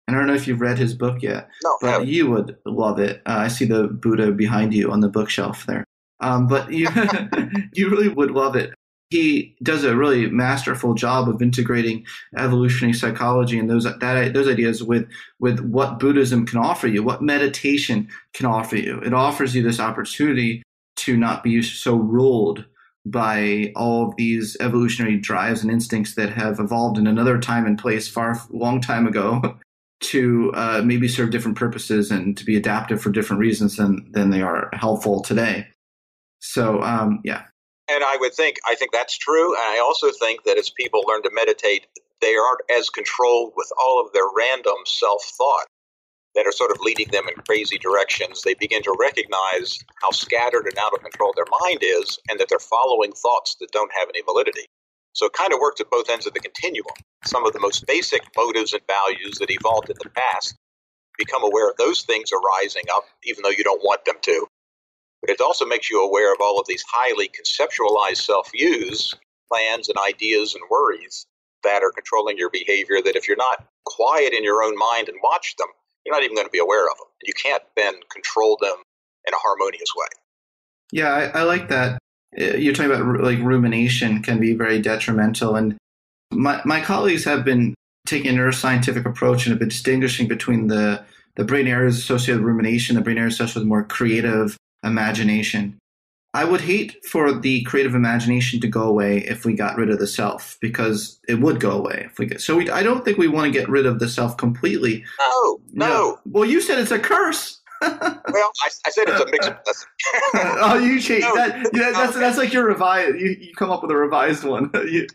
E: I don't know if you've read his book yet,
F: no,
E: but you would love it. Uh, I see the Buddha behind you on the bookshelf there. Um, but you, you really would love it. He does a really masterful job of integrating evolutionary psychology and those that those ideas with with what Buddhism can offer you, what meditation can offer you. It offers you this opportunity to not be so ruled by all of these evolutionary drives and instincts that have evolved in another time and place far long time ago to uh, maybe serve different purposes and to be adaptive for different reasons than than they are helpful today. So um, yeah.
F: And I would think, I think that's true. And I also think that as people learn to meditate, they aren't as controlled with all of their random self-thought that are sort of leading them in crazy directions. They begin to recognize how scattered and out of control their mind is, and that they're following thoughts that don't have any validity. So it kind of works at both ends of the continuum. Some of the most basic motives and values that evolved in the past, become aware of those things arising up, even though you don't want them to. But it also makes you aware of all of these highly conceptualized self-views, plans and ideas and worries that are controlling your behavior, that if you're not quiet in your own mind and watch them, you're not even going to be aware of them. You can't then control them in a harmonious way.
E: Yeah, I, I like that. You're talking about like rumination can be very detrimental. And my, my colleagues have been taking a neuroscientific approach and have been distinguishing between the, the brain areas associated with rumination, the brain areas associated with more creative imagination. I would hate for the creative imagination to go away if we got rid of the self, because it would go away if we get. So we, I don't think we want to get rid of the self completely.
F: No, no. no.
E: Well, you said it's a curse.
F: Well, I, I said it's a mixed blessing.
E: Oh, you changed
F: no,
E: that. Yeah, that's
F: okay.
E: that's like your revised. You, you come up with a revised one. you,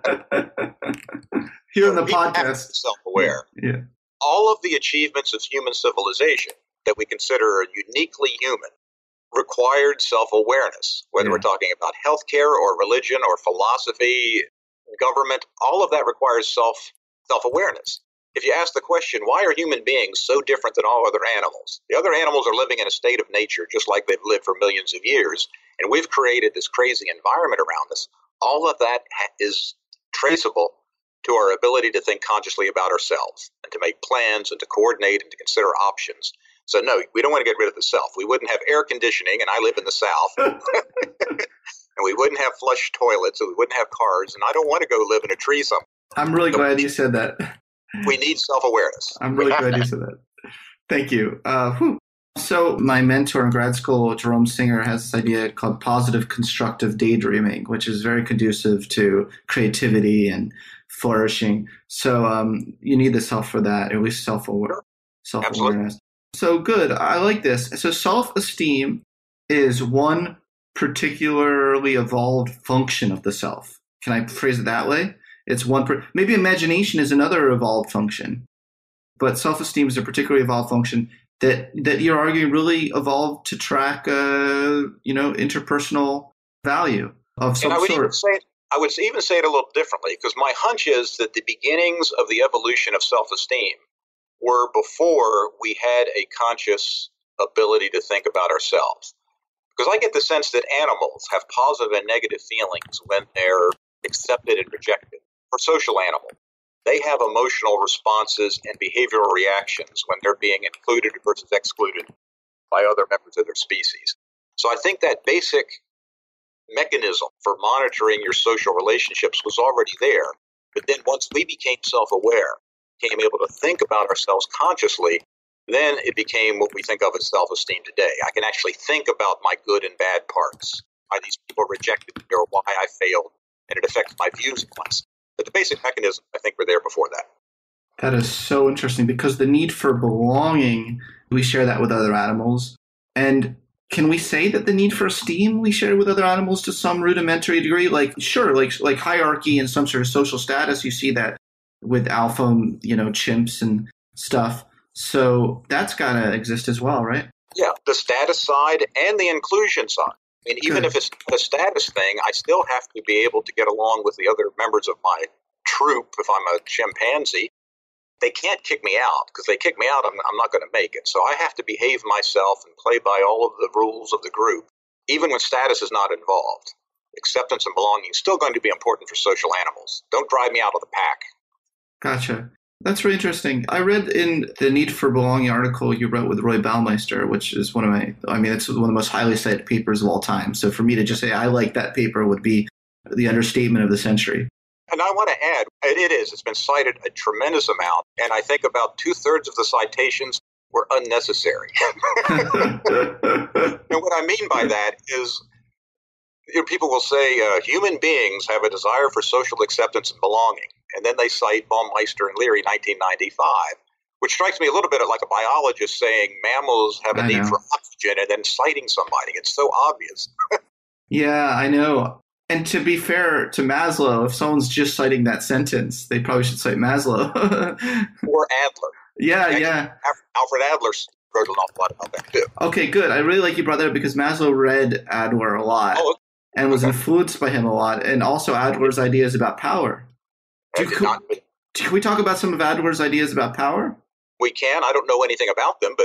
E: here in the
F: we
E: podcast.
F: Have to be self-aware.
E: Yeah.
F: All of the achievements of human civilization that we consider uniquely human required self-awareness, whether yeah. we're talking about healthcare or religion or philosophy, government, all of that requires self, self-awareness. If you ask the question, why are human beings so different than all other animals? The other animals are living in a state of nature just like they've lived for millions of years, and we've created this crazy environment around us. All of that is traceable to our ability to think consciously about ourselves and to make plans and to coordinate and to consider options. So no, we don't want to get rid of the self. We wouldn't have air conditioning, and I live in the South. And we wouldn't have flush toilets, and we wouldn't have cars, and I don't want to go live in a tree somewhere.
E: I'm really
F: so
E: glad you said that.
F: We need self-awareness.
E: I'm really glad you said that. Thank you. Uh, whew. So my mentor in grad school, Jerome Singer, has this idea called positive constructive daydreaming, which is very conducive to creativity and flourishing. So um, you need the self for that, or at least self-aware, self-awareness. Absolutely. So good. I like this. So self-esteem is one particularly evolved function of the self. Can I phrase it that way? It's one. Per- maybe imagination is another evolved function, but self-esteem is a particularly evolved function that that you're arguing really evolved to track, uh, you know, interpersonal value of some
F: and I would
E: sort.
F: Even say it, I would even say it a little differently, because my hunch is that the beginnings of the evolution of self-esteem were before we had a conscious ability to think about ourselves. Because I get the sense that animals have positive and negative feelings when they're accepted and rejected. For social animals, they have emotional responses and behavioral reactions when they're being included versus excluded by other members of their species. So I think that basic mechanism for monitoring your social relationships was already there. But then once we became self-aware, became able to think about ourselves consciously, then it became what we think of as self-esteem today. I can actually think about my good and bad parts, why these people rejected me or why I failed, and it affects my views of myself. But the basic mechanisms, I think, were there before that.
E: That is so interesting, because the need for belonging, we share that with other animals. And can we say that the need for esteem we share with other animals to some rudimentary degree? Like, sure, like like hierarchy and some sort of social status, you see that with alpha, you know, chimps and stuff. So that's got to exist as well, right?
F: Yeah, the status side and the inclusion side. I mean, even
E: Good.
F: if it's a status thing, I still have to be able to get along with the other members of my troop. If I'm a chimpanzee, they can't kick me out, because they kick me out, I'm, I'm not going to make it. So I have to behave myself and play by all of the rules of the group, even when status is not involved. Acceptance and belonging is still going to be important for social animals. Don't drive me out of the pack.
E: Gotcha. That's really interesting. I read in the Need for Belonging article you wrote with Roy Baumeister, which is one of my, I mean, it's one of the most highly cited papers of all time. So for me to just say I like that paper would be the understatement of the century.
F: And I want to add, it is, it's been cited a tremendous amount. And I think about two thirds of the citations were unnecessary. And what I mean by that is, you know, people will say uh, human beings have a desire for social acceptance and belonging. And then they cite Baumeister and Leary, nineteen ninety-five, which strikes me a little bit like a biologist saying mammals have a
E: I
F: need
E: know.
F: for oxygen and then citing somebody. It's so obvious.
E: Yeah, I know. And to be fair to Maslow, if someone's just citing that sentence, they probably should cite Maslow.
F: Or Adler.
E: yeah,
F: Actually,
E: yeah.
F: Alfred Adler wrote an awful lot about that, too.
E: Okay, good. I really like you brought that up because Maslow read Adler a lot
F: Oh,
E: and was
F: okay.
E: influenced by him a lot, and also Adler's ideas about power.
F: I
E: Do,
F: did
E: can,
F: not-
E: can we talk about some of Adler's ideas about power?
F: We can. I don't know anything about them,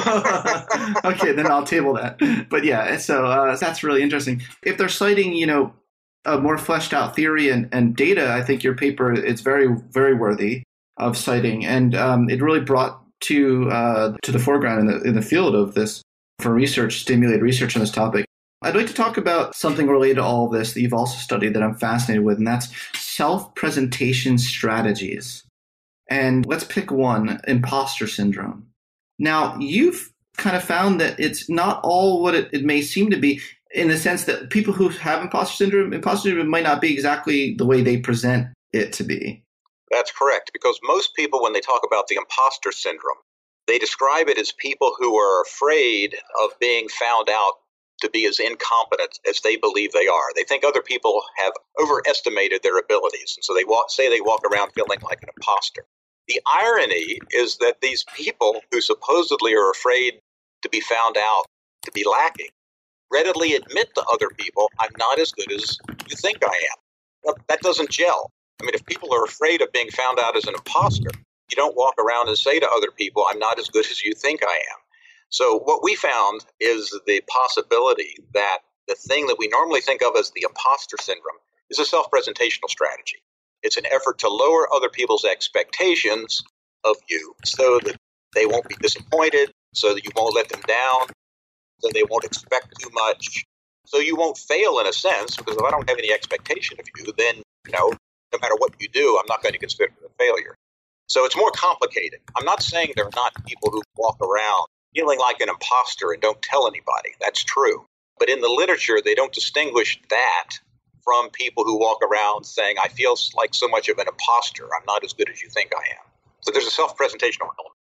F: but
E: Okay, then I'll table that. But yeah, so uh, that's really interesting. If they're citing, you know, a more fleshed out theory and, and data, I think your paper is very, very worthy of citing. And um, it really brought to uh, to the foreground in the, in the field of this for research, stimulated research on this topic. I'd like to talk about something related to all of this that you've also studied that I'm fascinated with, and that's self-presentation strategies. And let's pick one, imposter syndrome. Now, you've kind of found that it's not all what it, it may seem to be, in the sense that people who have imposter syndrome, imposter syndrome might not be exactly the way they present it to be.
F: that's correct. Because most people, when they talk about the imposter syndrome, they describe it as people who are afraid of being found out to be as incompetent as they believe they are. They think other people have overestimated their abilities, and so they walk, say they walk around feeling like an imposter. The irony is that these people who supposedly are afraid to be found out to be lacking readily admit to other people, I'm not as good as you think I am. Well, that doesn't gel. I mean, if people are afraid of being found out as an imposter, you don't walk around and say to other people, I'm not as good as you think I am. So what we found is the possibility that the thing that we normally think of as the imposter syndrome is a self-presentational strategy. It's an effort to lower other people's expectations of you so that they won't be disappointed, so that you won't let them down, so they won't expect too much, so you won't fail in a sense, because if I don't have any expectation of you, then, you know, no matter what you do, I'm not going to consider it a failure. So it's more complicated. I'm not saying there are not people who walk around feeling like an imposter and don't tell anybody. That's true. But in the literature, they don't distinguish that from people who walk around saying, I feel like so much of an imposter. I'm not as good as you think I am. So there's a self-presentational element.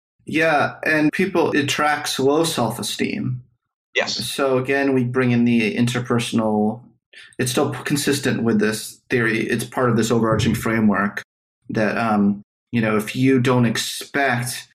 E: Yeah, and people, it tracks low self-esteem.
F: Yes.
E: So again, we bring in the interpersonal. It's still consistent with this theory. It's part of this overarching framework that, um, you know, if you don't expect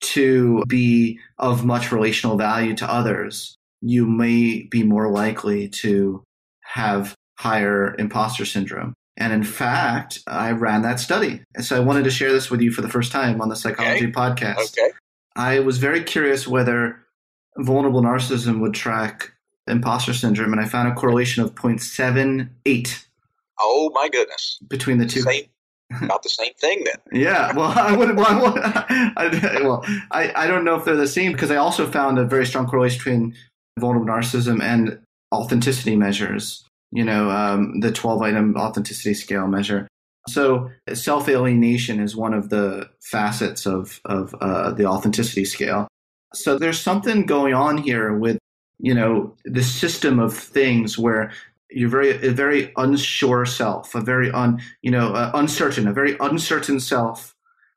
E: to be of much relational value to others, you may be more likely to have higher imposter syndrome. And in fact, I ran that study. And so I wanted to share this with you for the first time on the Psychology
F: Okay.
E: podcast.
F: Okay.
E: I was very curious whether vulnerable narcissism would track imposter syndrome, and I found a correlation of zero point seven eight
F: Oh, my goodness.
E: between the two.
F: Same, about the same thing then.
E: Yeah, well, I would. Well, I, would- I, well, I, I don't know if they're the same, because I also found a very strong correlation between vulnerable narcissism and authenticity measures. You know, um, the twelve-item authenticity scale measure. So self-alienation is one of the facets of of uh, the authenticity scale. So there's something going on here with, you know, the system of things where you're very a very unsure self, a very un you know uh, uncertain, a very uncertain self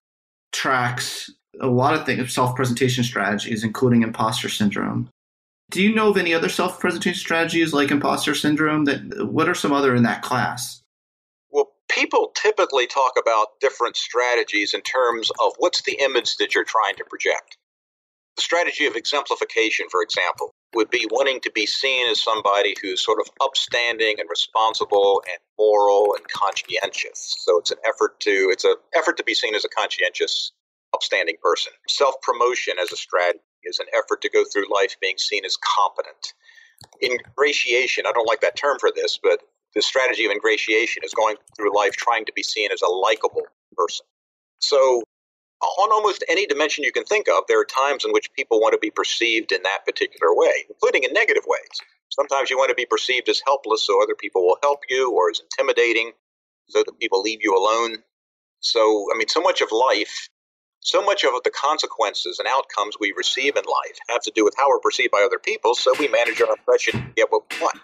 E: tracks a lot of things, self-presentation strategies, including imposter syndrome. Do you know of any other self-presentation strategies like imposter syndrome? That what are some other in that class?
F: Well, people typically talk about different strategies in terms of what's the image that you're trying to project. The strategy of exemplification, for example, would be wanting to be seen as somebody who's sort of upstanding and responsible and moral and conscientious. So it's an effort to it's an effort to be seen as a conscientious, upstanding person. Self-promotion as a strategy is an effort to go through life being seen as competent. Ingratiation, I don't like that term for this, but the strategy of ingratiation is going through life trying to be seen as a likable person. So on almost any dimension you can think of, there are times in which people want to be perceived in that particular way, including in negative ways. Sometimes you want to be perceived as helpless so other people will help you, or as intimidating so that people leave you alone. So, I mean, so much of life, so much of the consequences and outcomes we receive in life have to do with how we're perceived by other people, so we manage our impression to get what we want.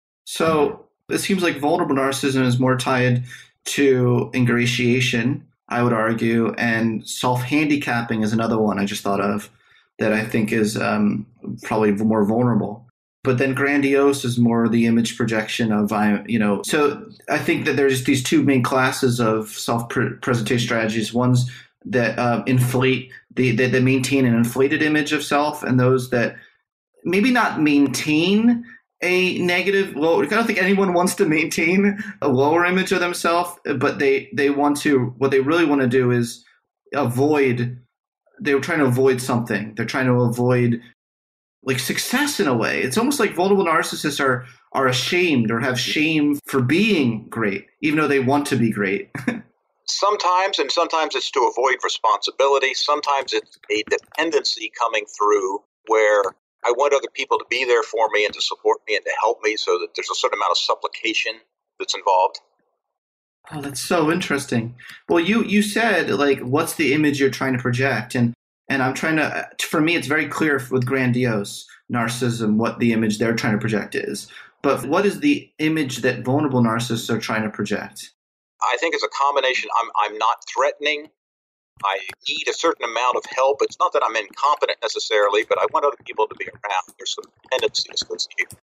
E: So it seems like vulnerable narcissism is more tied to ingratiation, I would argue, and self-handicapping is another one I just thought of that I think is um, probably more vulnerable. But then grandiose is more the image projection of, you know, so I think that there's these two main classes of self-presentation strategies. One's that uh, inflate, the, that, that maintain an inflated image of self, and those that maybe not maintain a negative, well, I don't think anyone wants to maintain a lower image of themselves, but they, they want to, what they really want to do is avoid, they're trying to avoid something. They're trying to avoid like success in a way. It's almost like vulnerable narcissists are are ashamed or have shame for being great, even though they want to be great.
F: Sometimes, and sometimes it's to avoid responsibility. Sometimes it's a dependency coming through where I want other people to be there for me and to support me and to help me, so that there's a certain amount of supplication that's involved.
E: Oh, that's so interesting. Well, you you said, like, what's the image you're trying to project? And And I'm trying to, for me, it's very clear with grandiose narcissism what the image they're trying to project is. But what is the image that vulnerable narcissists are trying to project?
F: I think it's a combination. I'm I'm not threatening. I need a certain amount of help. It's not that I'm incompetent necessarily, but I want other people to be around. There's some tendency associated.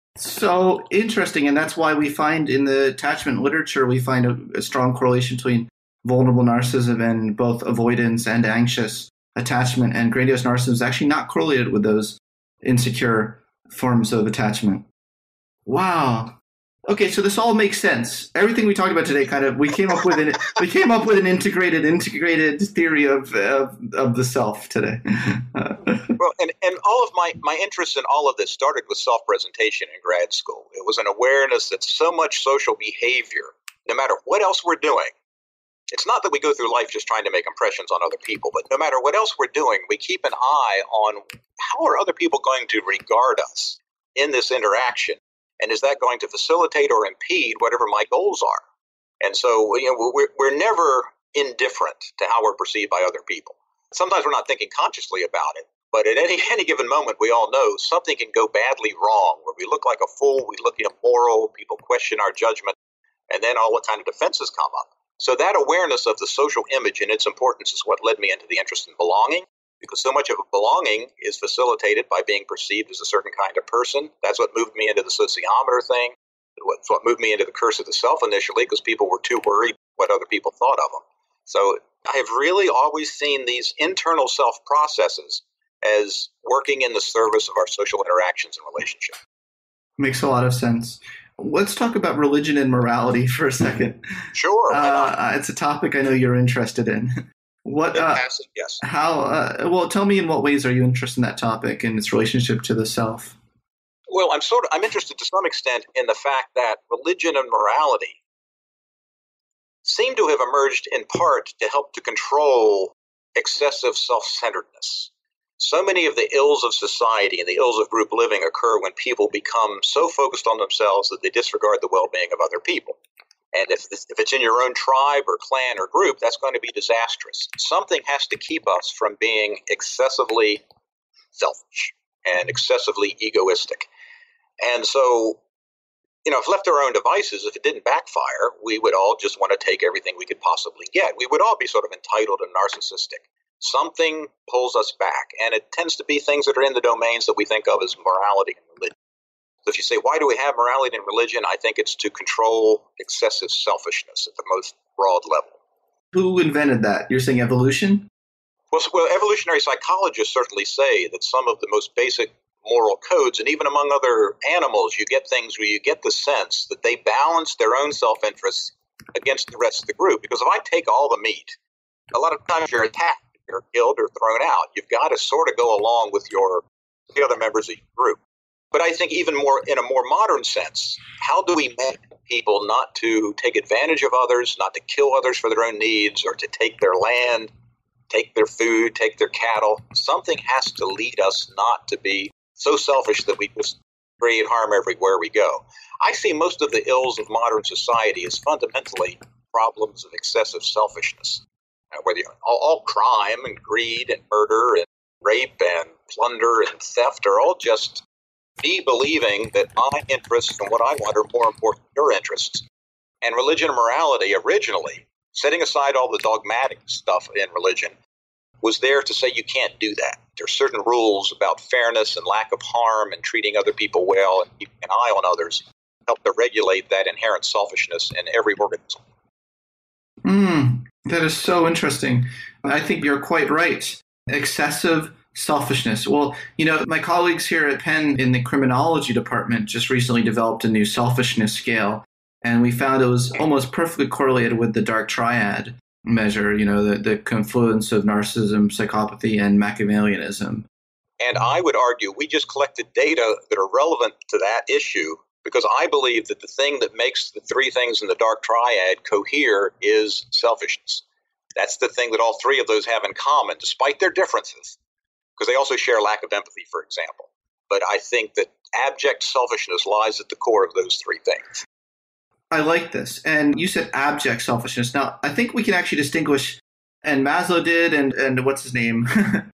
E: So interesting. And that's why we find in the attachment literature, we find a, a strong correlation between vulnerable narcissism and both avoidance and anxious attachment, and grandiose narcissism is actually not correlated with those insecure forms of attachment. Wow. Okay, so this all makes sense. Everything we talked about today, kind of, we came up with an we came up with an integrated integrated theory of of, of the self today.
F: Well, and, and all of my, my interest in all of this started with self-presentation in grad school. It was an awareness that so much social behavior, no matter what else we're doing, it's not that we go through life just trying to make impressions on other people, but no matter what else we're doing, we keep an eye on how are other people going to regard us in this interaction, and is that going to facilitate or impede whatever my goals are? And so, you know, we're, we're never indifferent to how we're perceived by other people. Sometimes we're not thinking consciously about it, but at any any given moment, we all know something can go badly wrong, where we look like a fool, we look immoral, people question our judgment, and then all what kind of defenses come up. So that awareness of the social image and its importance is what led me into the interest in belonging, because so much of belonging is facilitated by being perceived as a certain kind of person. That's what moved me into the sociometer thing. It's what moved me into the curse of the self initially, because people were too worried what other people thought of them. So I have really always seen these internal self processes as working in the service of our social interactions and relationships.
E: Makes a lot of sense. Let's talk about religion and morality for a second.
F: Sure.
E: Uh, it's a topic I know you're interested in. What? Uh,
F: passing, yes.
E: How? Uh, well, tell me in what ways are you interested in that topic and its relationship to the self?
F: Well, I'm sort of I'm interested to some extent in the fact that religion and morality seem to have emerged in part to help to control excessive self-centeredness. So many of the ills of society and the ills of group living occur when people become so focused on themselves that they disregard the well-being of other people. And if, this, if it's in your own tribe or clan or group, that's going to be disastrous. Something has to keep us from being excessively selfish and excessively egoistic. And so, you know, if left to our own devices, if it didn't backfire, we would all just want to take everything we could possibly get. We would all be sort of entitled and narcissistic. Something pulls us back, and it tends to be things that are in the domains that we think of as morality and religion. So if you say, why do we have morality and religion? I think it's to control excessive selfishness at the most broad level.
E: Who invented that? You're saying evolution?
F: Well, so, well, evolutionary psychologists certainly say that some of the most basic moral codes, and even among other animals, you get things where you get the sense that they balance their own self-interests against the rest of the group. Because if I take all the meat, a lot of times you're attacked, you're killed, or thrown out. You've got to sort of go along with your the other members of your group. But I think even more in a more modern sense, how do we make people not to take advantage of others, not to kill others for their own needs, or to take their land? take their food, take their cattle. Something has to lead us not to be so selfish that we just create harm everywhere we go. I see most of the ills of modern society as fundamentally problems of excessive selfishness. Uh, whether you, all, all crime and greed and murder and rape and plunder and theft are all just me believing that my interests and what I want are more important than your interests. And religion and morality originally, setting aside all the dogmatic stuff in religion, was there to say you can't do that. There are certain rules about fairness and lack of harm and treating other people well and keeping an eye on others, help to regulate that inherent selfishness in every organism.
E: Mm, that is so interesting. I think you're quite right. Excessive selfishness. Well, you know, my colleagues here at Penn in the criminology department just recently developed a new selfishness scale, and we found it was almost perfectly correlated with the dark triad measure, you know, the, the confluence of narcissism, psychopathy, and Machiavellianism.
F: And I would argue we just collected data that are relevant to that issue because I believe that the thing that makes the three things in the dark triad cohere is selfishness. That's the thing that all three of those have in common, despite their differences, because they also share lack of empathy, for example. But I think that abject selfishness lies at the core of those three things.
E: I like this. And you said abject selfishness. Now, I think we can actually distinguish, and Maslow did, and, and what's his name?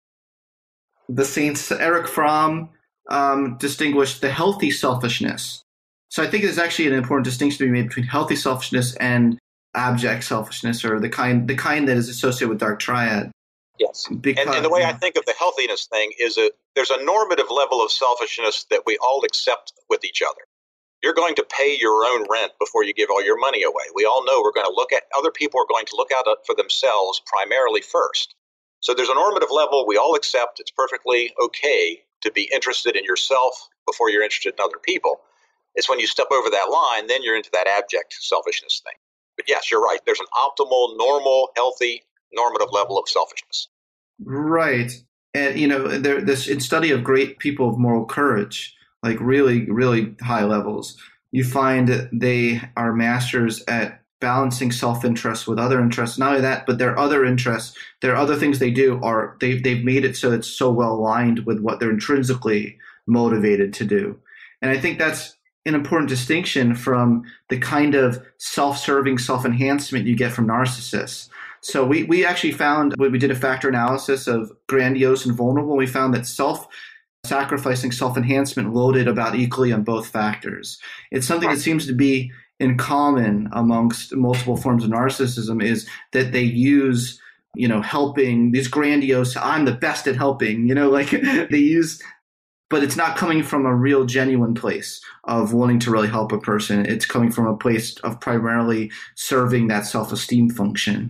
E: The Saints, Erich Fromm, um, distinguished the healthy selfishness. So I think there's actually an important distinction to be made between healthy selfishness and abject selfishness, or the kind the kind that is associated with dark triad.
F: Yes.
E: Because,
F: and, and the way I think of the healthiness thing is that there's a normative level of selfishness that we all accept with each other. You're going to pay your own rent before you give all your money away. We all know we're going to look at other people are going to look out for themselves primarily first. So there's a normative level we all accept. It's perfectly okay to be interested in yourself before you're interested in other people. It's when you step over that line, then you're into that abject selfishness thing. But yes, you're right. There's an optimal, normal, healthy, normative level of selfishness.
E: Right. And, you know, there, this in study of great people of moral courage, like really, really high levels, you find that they are masters at balancing self-interest with other interests. Not only that, but their other interests, their other things they do are, they've, they've made it so it's so well aligned with what they're intrinsically motivated to do. And I think that's an important distinction from the kind of self-serving self-enhancement you get from narcissists. So we, we actually found, we did a factor analysis of grandiose and vulnerable. We found that self-sacrificing self-enhancement loaded about equally on both factors. It's something that seems to be in common amongst multiple forms of narcissism, is that they use, you know, helping, these grandiose, I'm the best at helping, you know, like they use, but it's not coming from a real genuine place of wanting to really help a person. It's coming from a place of primarily serving that self-esteem function.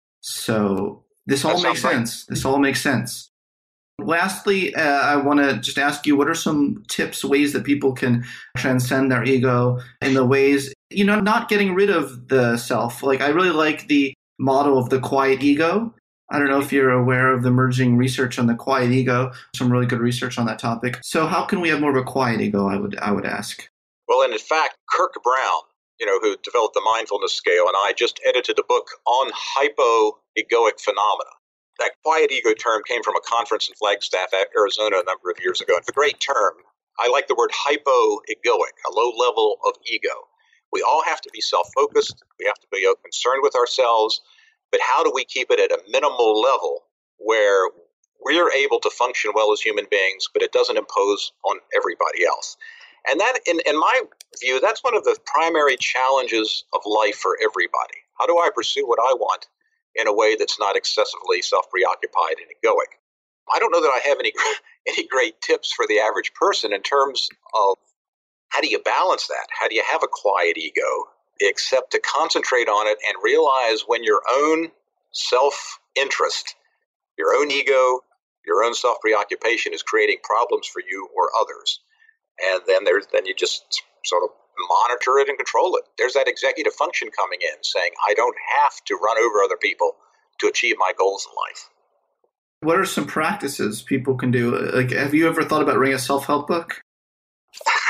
E: So this all makes sense. This all makes sense. Lastly, uh, I want to just ask you, what are some tips, ways that people can transcend their ego in the ways, you know, not getting rid of the self? Like, I really like the model of the quiet ego. I don't know if you're aware of the emerging research on the quiet ego, some really good research on that topic. So how can we have more of a quiet ego, I would I would ask?
F: Well, and in fact, Kirk Brown, you know, who developed the mindfulness scale, and I just edited a book on hypoegoic phenomena. That quiet ego term came from a conference in Flagstaff, Arizona, a number of years ago. It's a great term. I like the word hypoegoic, a low level of ego. We all have to be self-focused. We have to be concerned with ourselves. But how do we keep it at a minimal level where we're able to function well as human beings, but it doesn't impose on everybody else? And that, in, in my view, that's one of the primary challenges of life for everybody. How do I pursue what I want in a way that's not excessively self-preoccupied and egoic? I don't know that I have any any great tips for the average person in terms of how do you balance that? How do you have a quiet ego, except to concentrate on it and realize when your own self-interest, your own ego, your own self-preoccupation is creating problems for you or others. And then there's then you just sort of monitor it and control it. There's that executive function coming in saying, I don't have to run over other people to achieve my goals in life.
E: What are some practices people can do? Like, have you ever thought about writing a self-help book?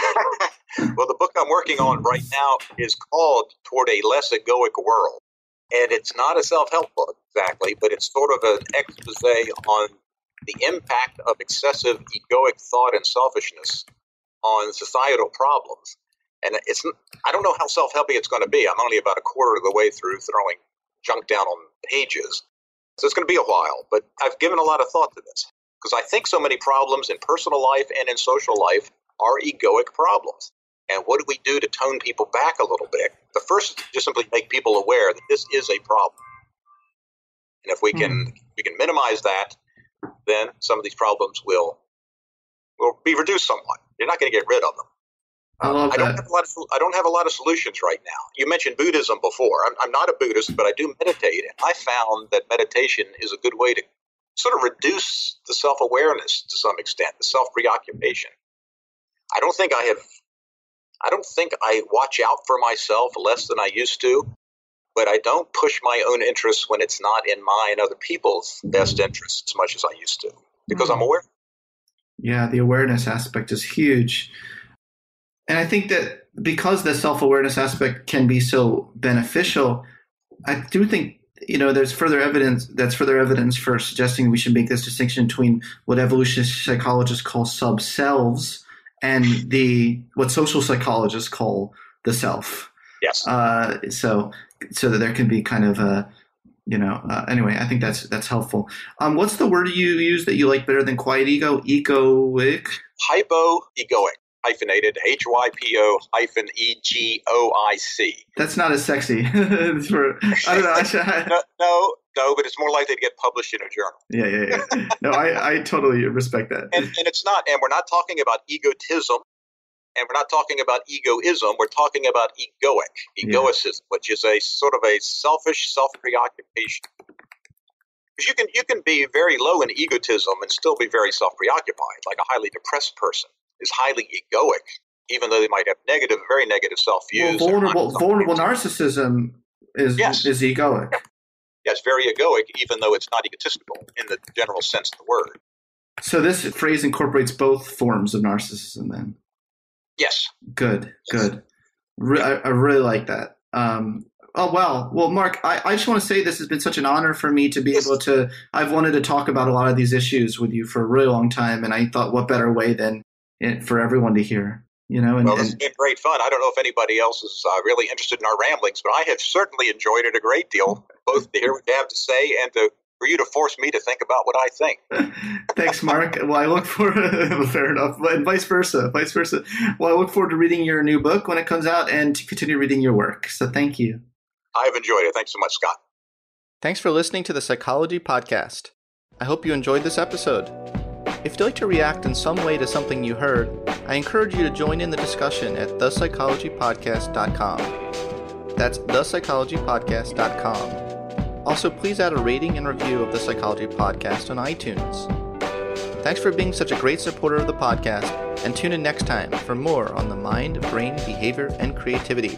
F: Well, the book I'm working on right now is called Toward a Less Egoic World. And it's not a self-help book, exactly, but it's sort of an expose on the impact of excessive egoic thought and selfishness on societal problems. And it's I don't know how self-helpy it's going to be. I'm only about a quarter of the way through throwing junk down on pages. So it's going to be a while, but I've given a lot of thought to this because I think so many problems in personal life and in social life are egoic problems. And what do we do to tone people back a little bit? The first is just simply make people aware that this is a problem. And if we can mm. we can minimize that, then some of these problems will will be reduced somewhat. You're not going to get rid of them.
E: I love
F: I don't
E: that.
F: have a lot of, I don't have a lot of solutions right now. You mentioned Buddhism before. I'm, I'm not a Buddhist, but I do meditate. And I found that meditation is a good way to sort of reduce the self-awareness to some extent, the self-preoccupation. I don't think I have, I don't think I watch out for myself less than I used to, but I don't push my own interests when it's not in my and other people's best interests as much as I used to, because I'm aware.
E: Yeah, the awareness aspect is huge. And I think that because the self-awareness aspect can be so beneficial, I do think, you know, there's further evidence, that's further evidence for suggesting we should make this distinction between what evolutionist psychologists call sub-selves and the what social psychologists call the self.
F: Yes.
E: Uh, so so that there can be kind of a, you know, uh, anyway, I think that's that's helpful. Um, what's the word you use that you like better than quiet ego? Egoic?
F: Hypo-egoic. Hyphenated, H Y P O hyphen E G O I C.
E: That's not as sexy. It's for, I don't know. I should, I,
F: no, no, no, but it's more likely to get published in a journal.
E: Yeah, yeah, yeah. No, I, I totally respect that.
F: And, and it's not, and we're not talking about egotism, and we're not talking about egoism. We're talking about egoic, egoicism, yeah. which is a sort of a selfish self-preoccupation. Because you can you can be very low in egotism and still be very self-preoccupied, like a highly depressed person is highly egoic, even though they might have negative, very negative self-views.
E: Well, vulnerable, vulnerable narcissism is
F: yes.
E: is egoic.
F: Yes, very egoic, even though it's not egotistical in the general sense of the word.
E: So this phrase incorporates both forms of narcissism, then.
F: Yes.
E: Good. Good. Re- I, I really like that. Um, oh well, well, Mark, I, I just want to say this has been such an honor for me to be yes. able to. I've wanted to talk about a lot of these issues with you for a really long time, and I thought, what better way than for everyone to hear, you know. And,
F: well, this has
E: and,
F: been great fun. I don't know if anybody else is uh, really interested in our ramblings, but I have certainly enjoyed it a great deal, both to hear what you have to say and to, for you to force me to think about what I think.
E: Thanks, Mark. Well, I look forward – fair enough. And vice versa, vice versa. Well, I look forward to reading your new book when it comes out and to continue reading your work. So thank you.
F: I've enjoyed it. Thanks so much, Scott.
G: Thanks for listening to the Psychology Podcast. I hope you enjoyed this episode. If you'd like to react in some way to something you heard, I encourage you to join in the discussion at the psychology podcast dot com. That's the psychology podcast dot com. Also, please add a rating and review of The Psychology Podcast on iTunes. Thanks for being such a great supporter of the podcast, and tune in next time for more on the mind, brain, behavior, and creativity.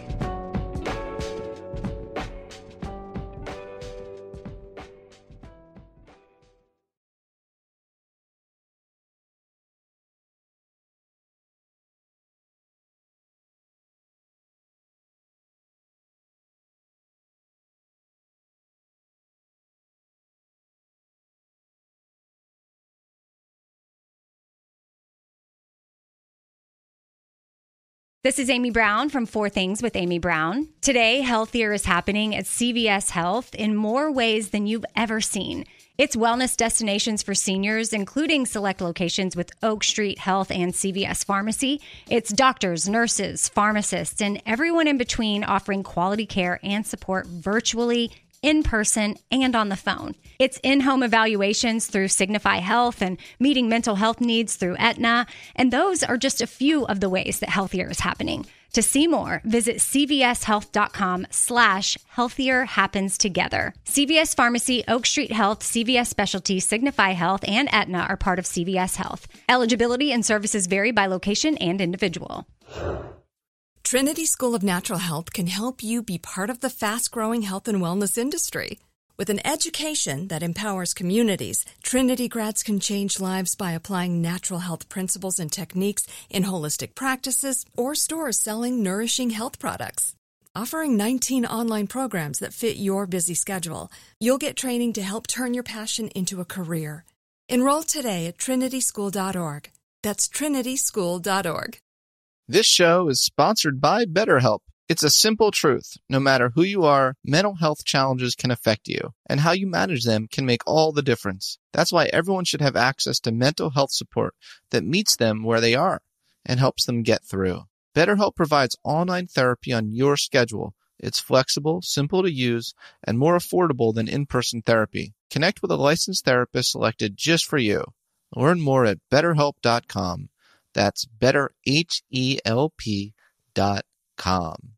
H: This is Amy Brown from Four Things with Amy Brown. Today, healthier is happening at C V S Health in more ways than you've ever seen. It's wellness destinations for seniors, including select locations with Oak Street Health and C V S Pharmacy. It's doctors, nurses, pharmacists, and everyone in between offering quality care and support virtually, in person, and on the phone. It's in-home evaluations through Signify Health and meeting mental health needs through Aetna. And those are just a few of the ways that healthier is happening. To see more, visit cvshealth.com slash healthier happens together. C V S Pharmacy, Oak Street Health, C V S Specialty, Signify Health, and Aetna are part of C V S Health. Eligibility and services vary by location and individual.
I: Trinity School of Natural Health can help you be part of the fast-growing health and wellness industry. With an education that empowers communities, Trinity grads can change lives by applying natural health principles and techniques in holistic practices or stores selling nourishing health products. offering nineteen online programs that fit your busy schedule. You'll get training to help turn your passion into a career. Enroll today at trinity school dot org. That's trinity school dot org.
G: This show is sponsored by BetterHelp. It's a simple truth. No matter who you are, mental health challenges can affect you, and how you manage them can make all the difference. That's why everyone should have access to mental health support that meets them where they are and helps them get through. BetterHelp provides online therapy on your schedule. It's flexible, simple to use, and more affordable than in-person therapy. Connect with a licensed therapist selected just for you. Learn more at better help dot com. That's better H E L P dot com.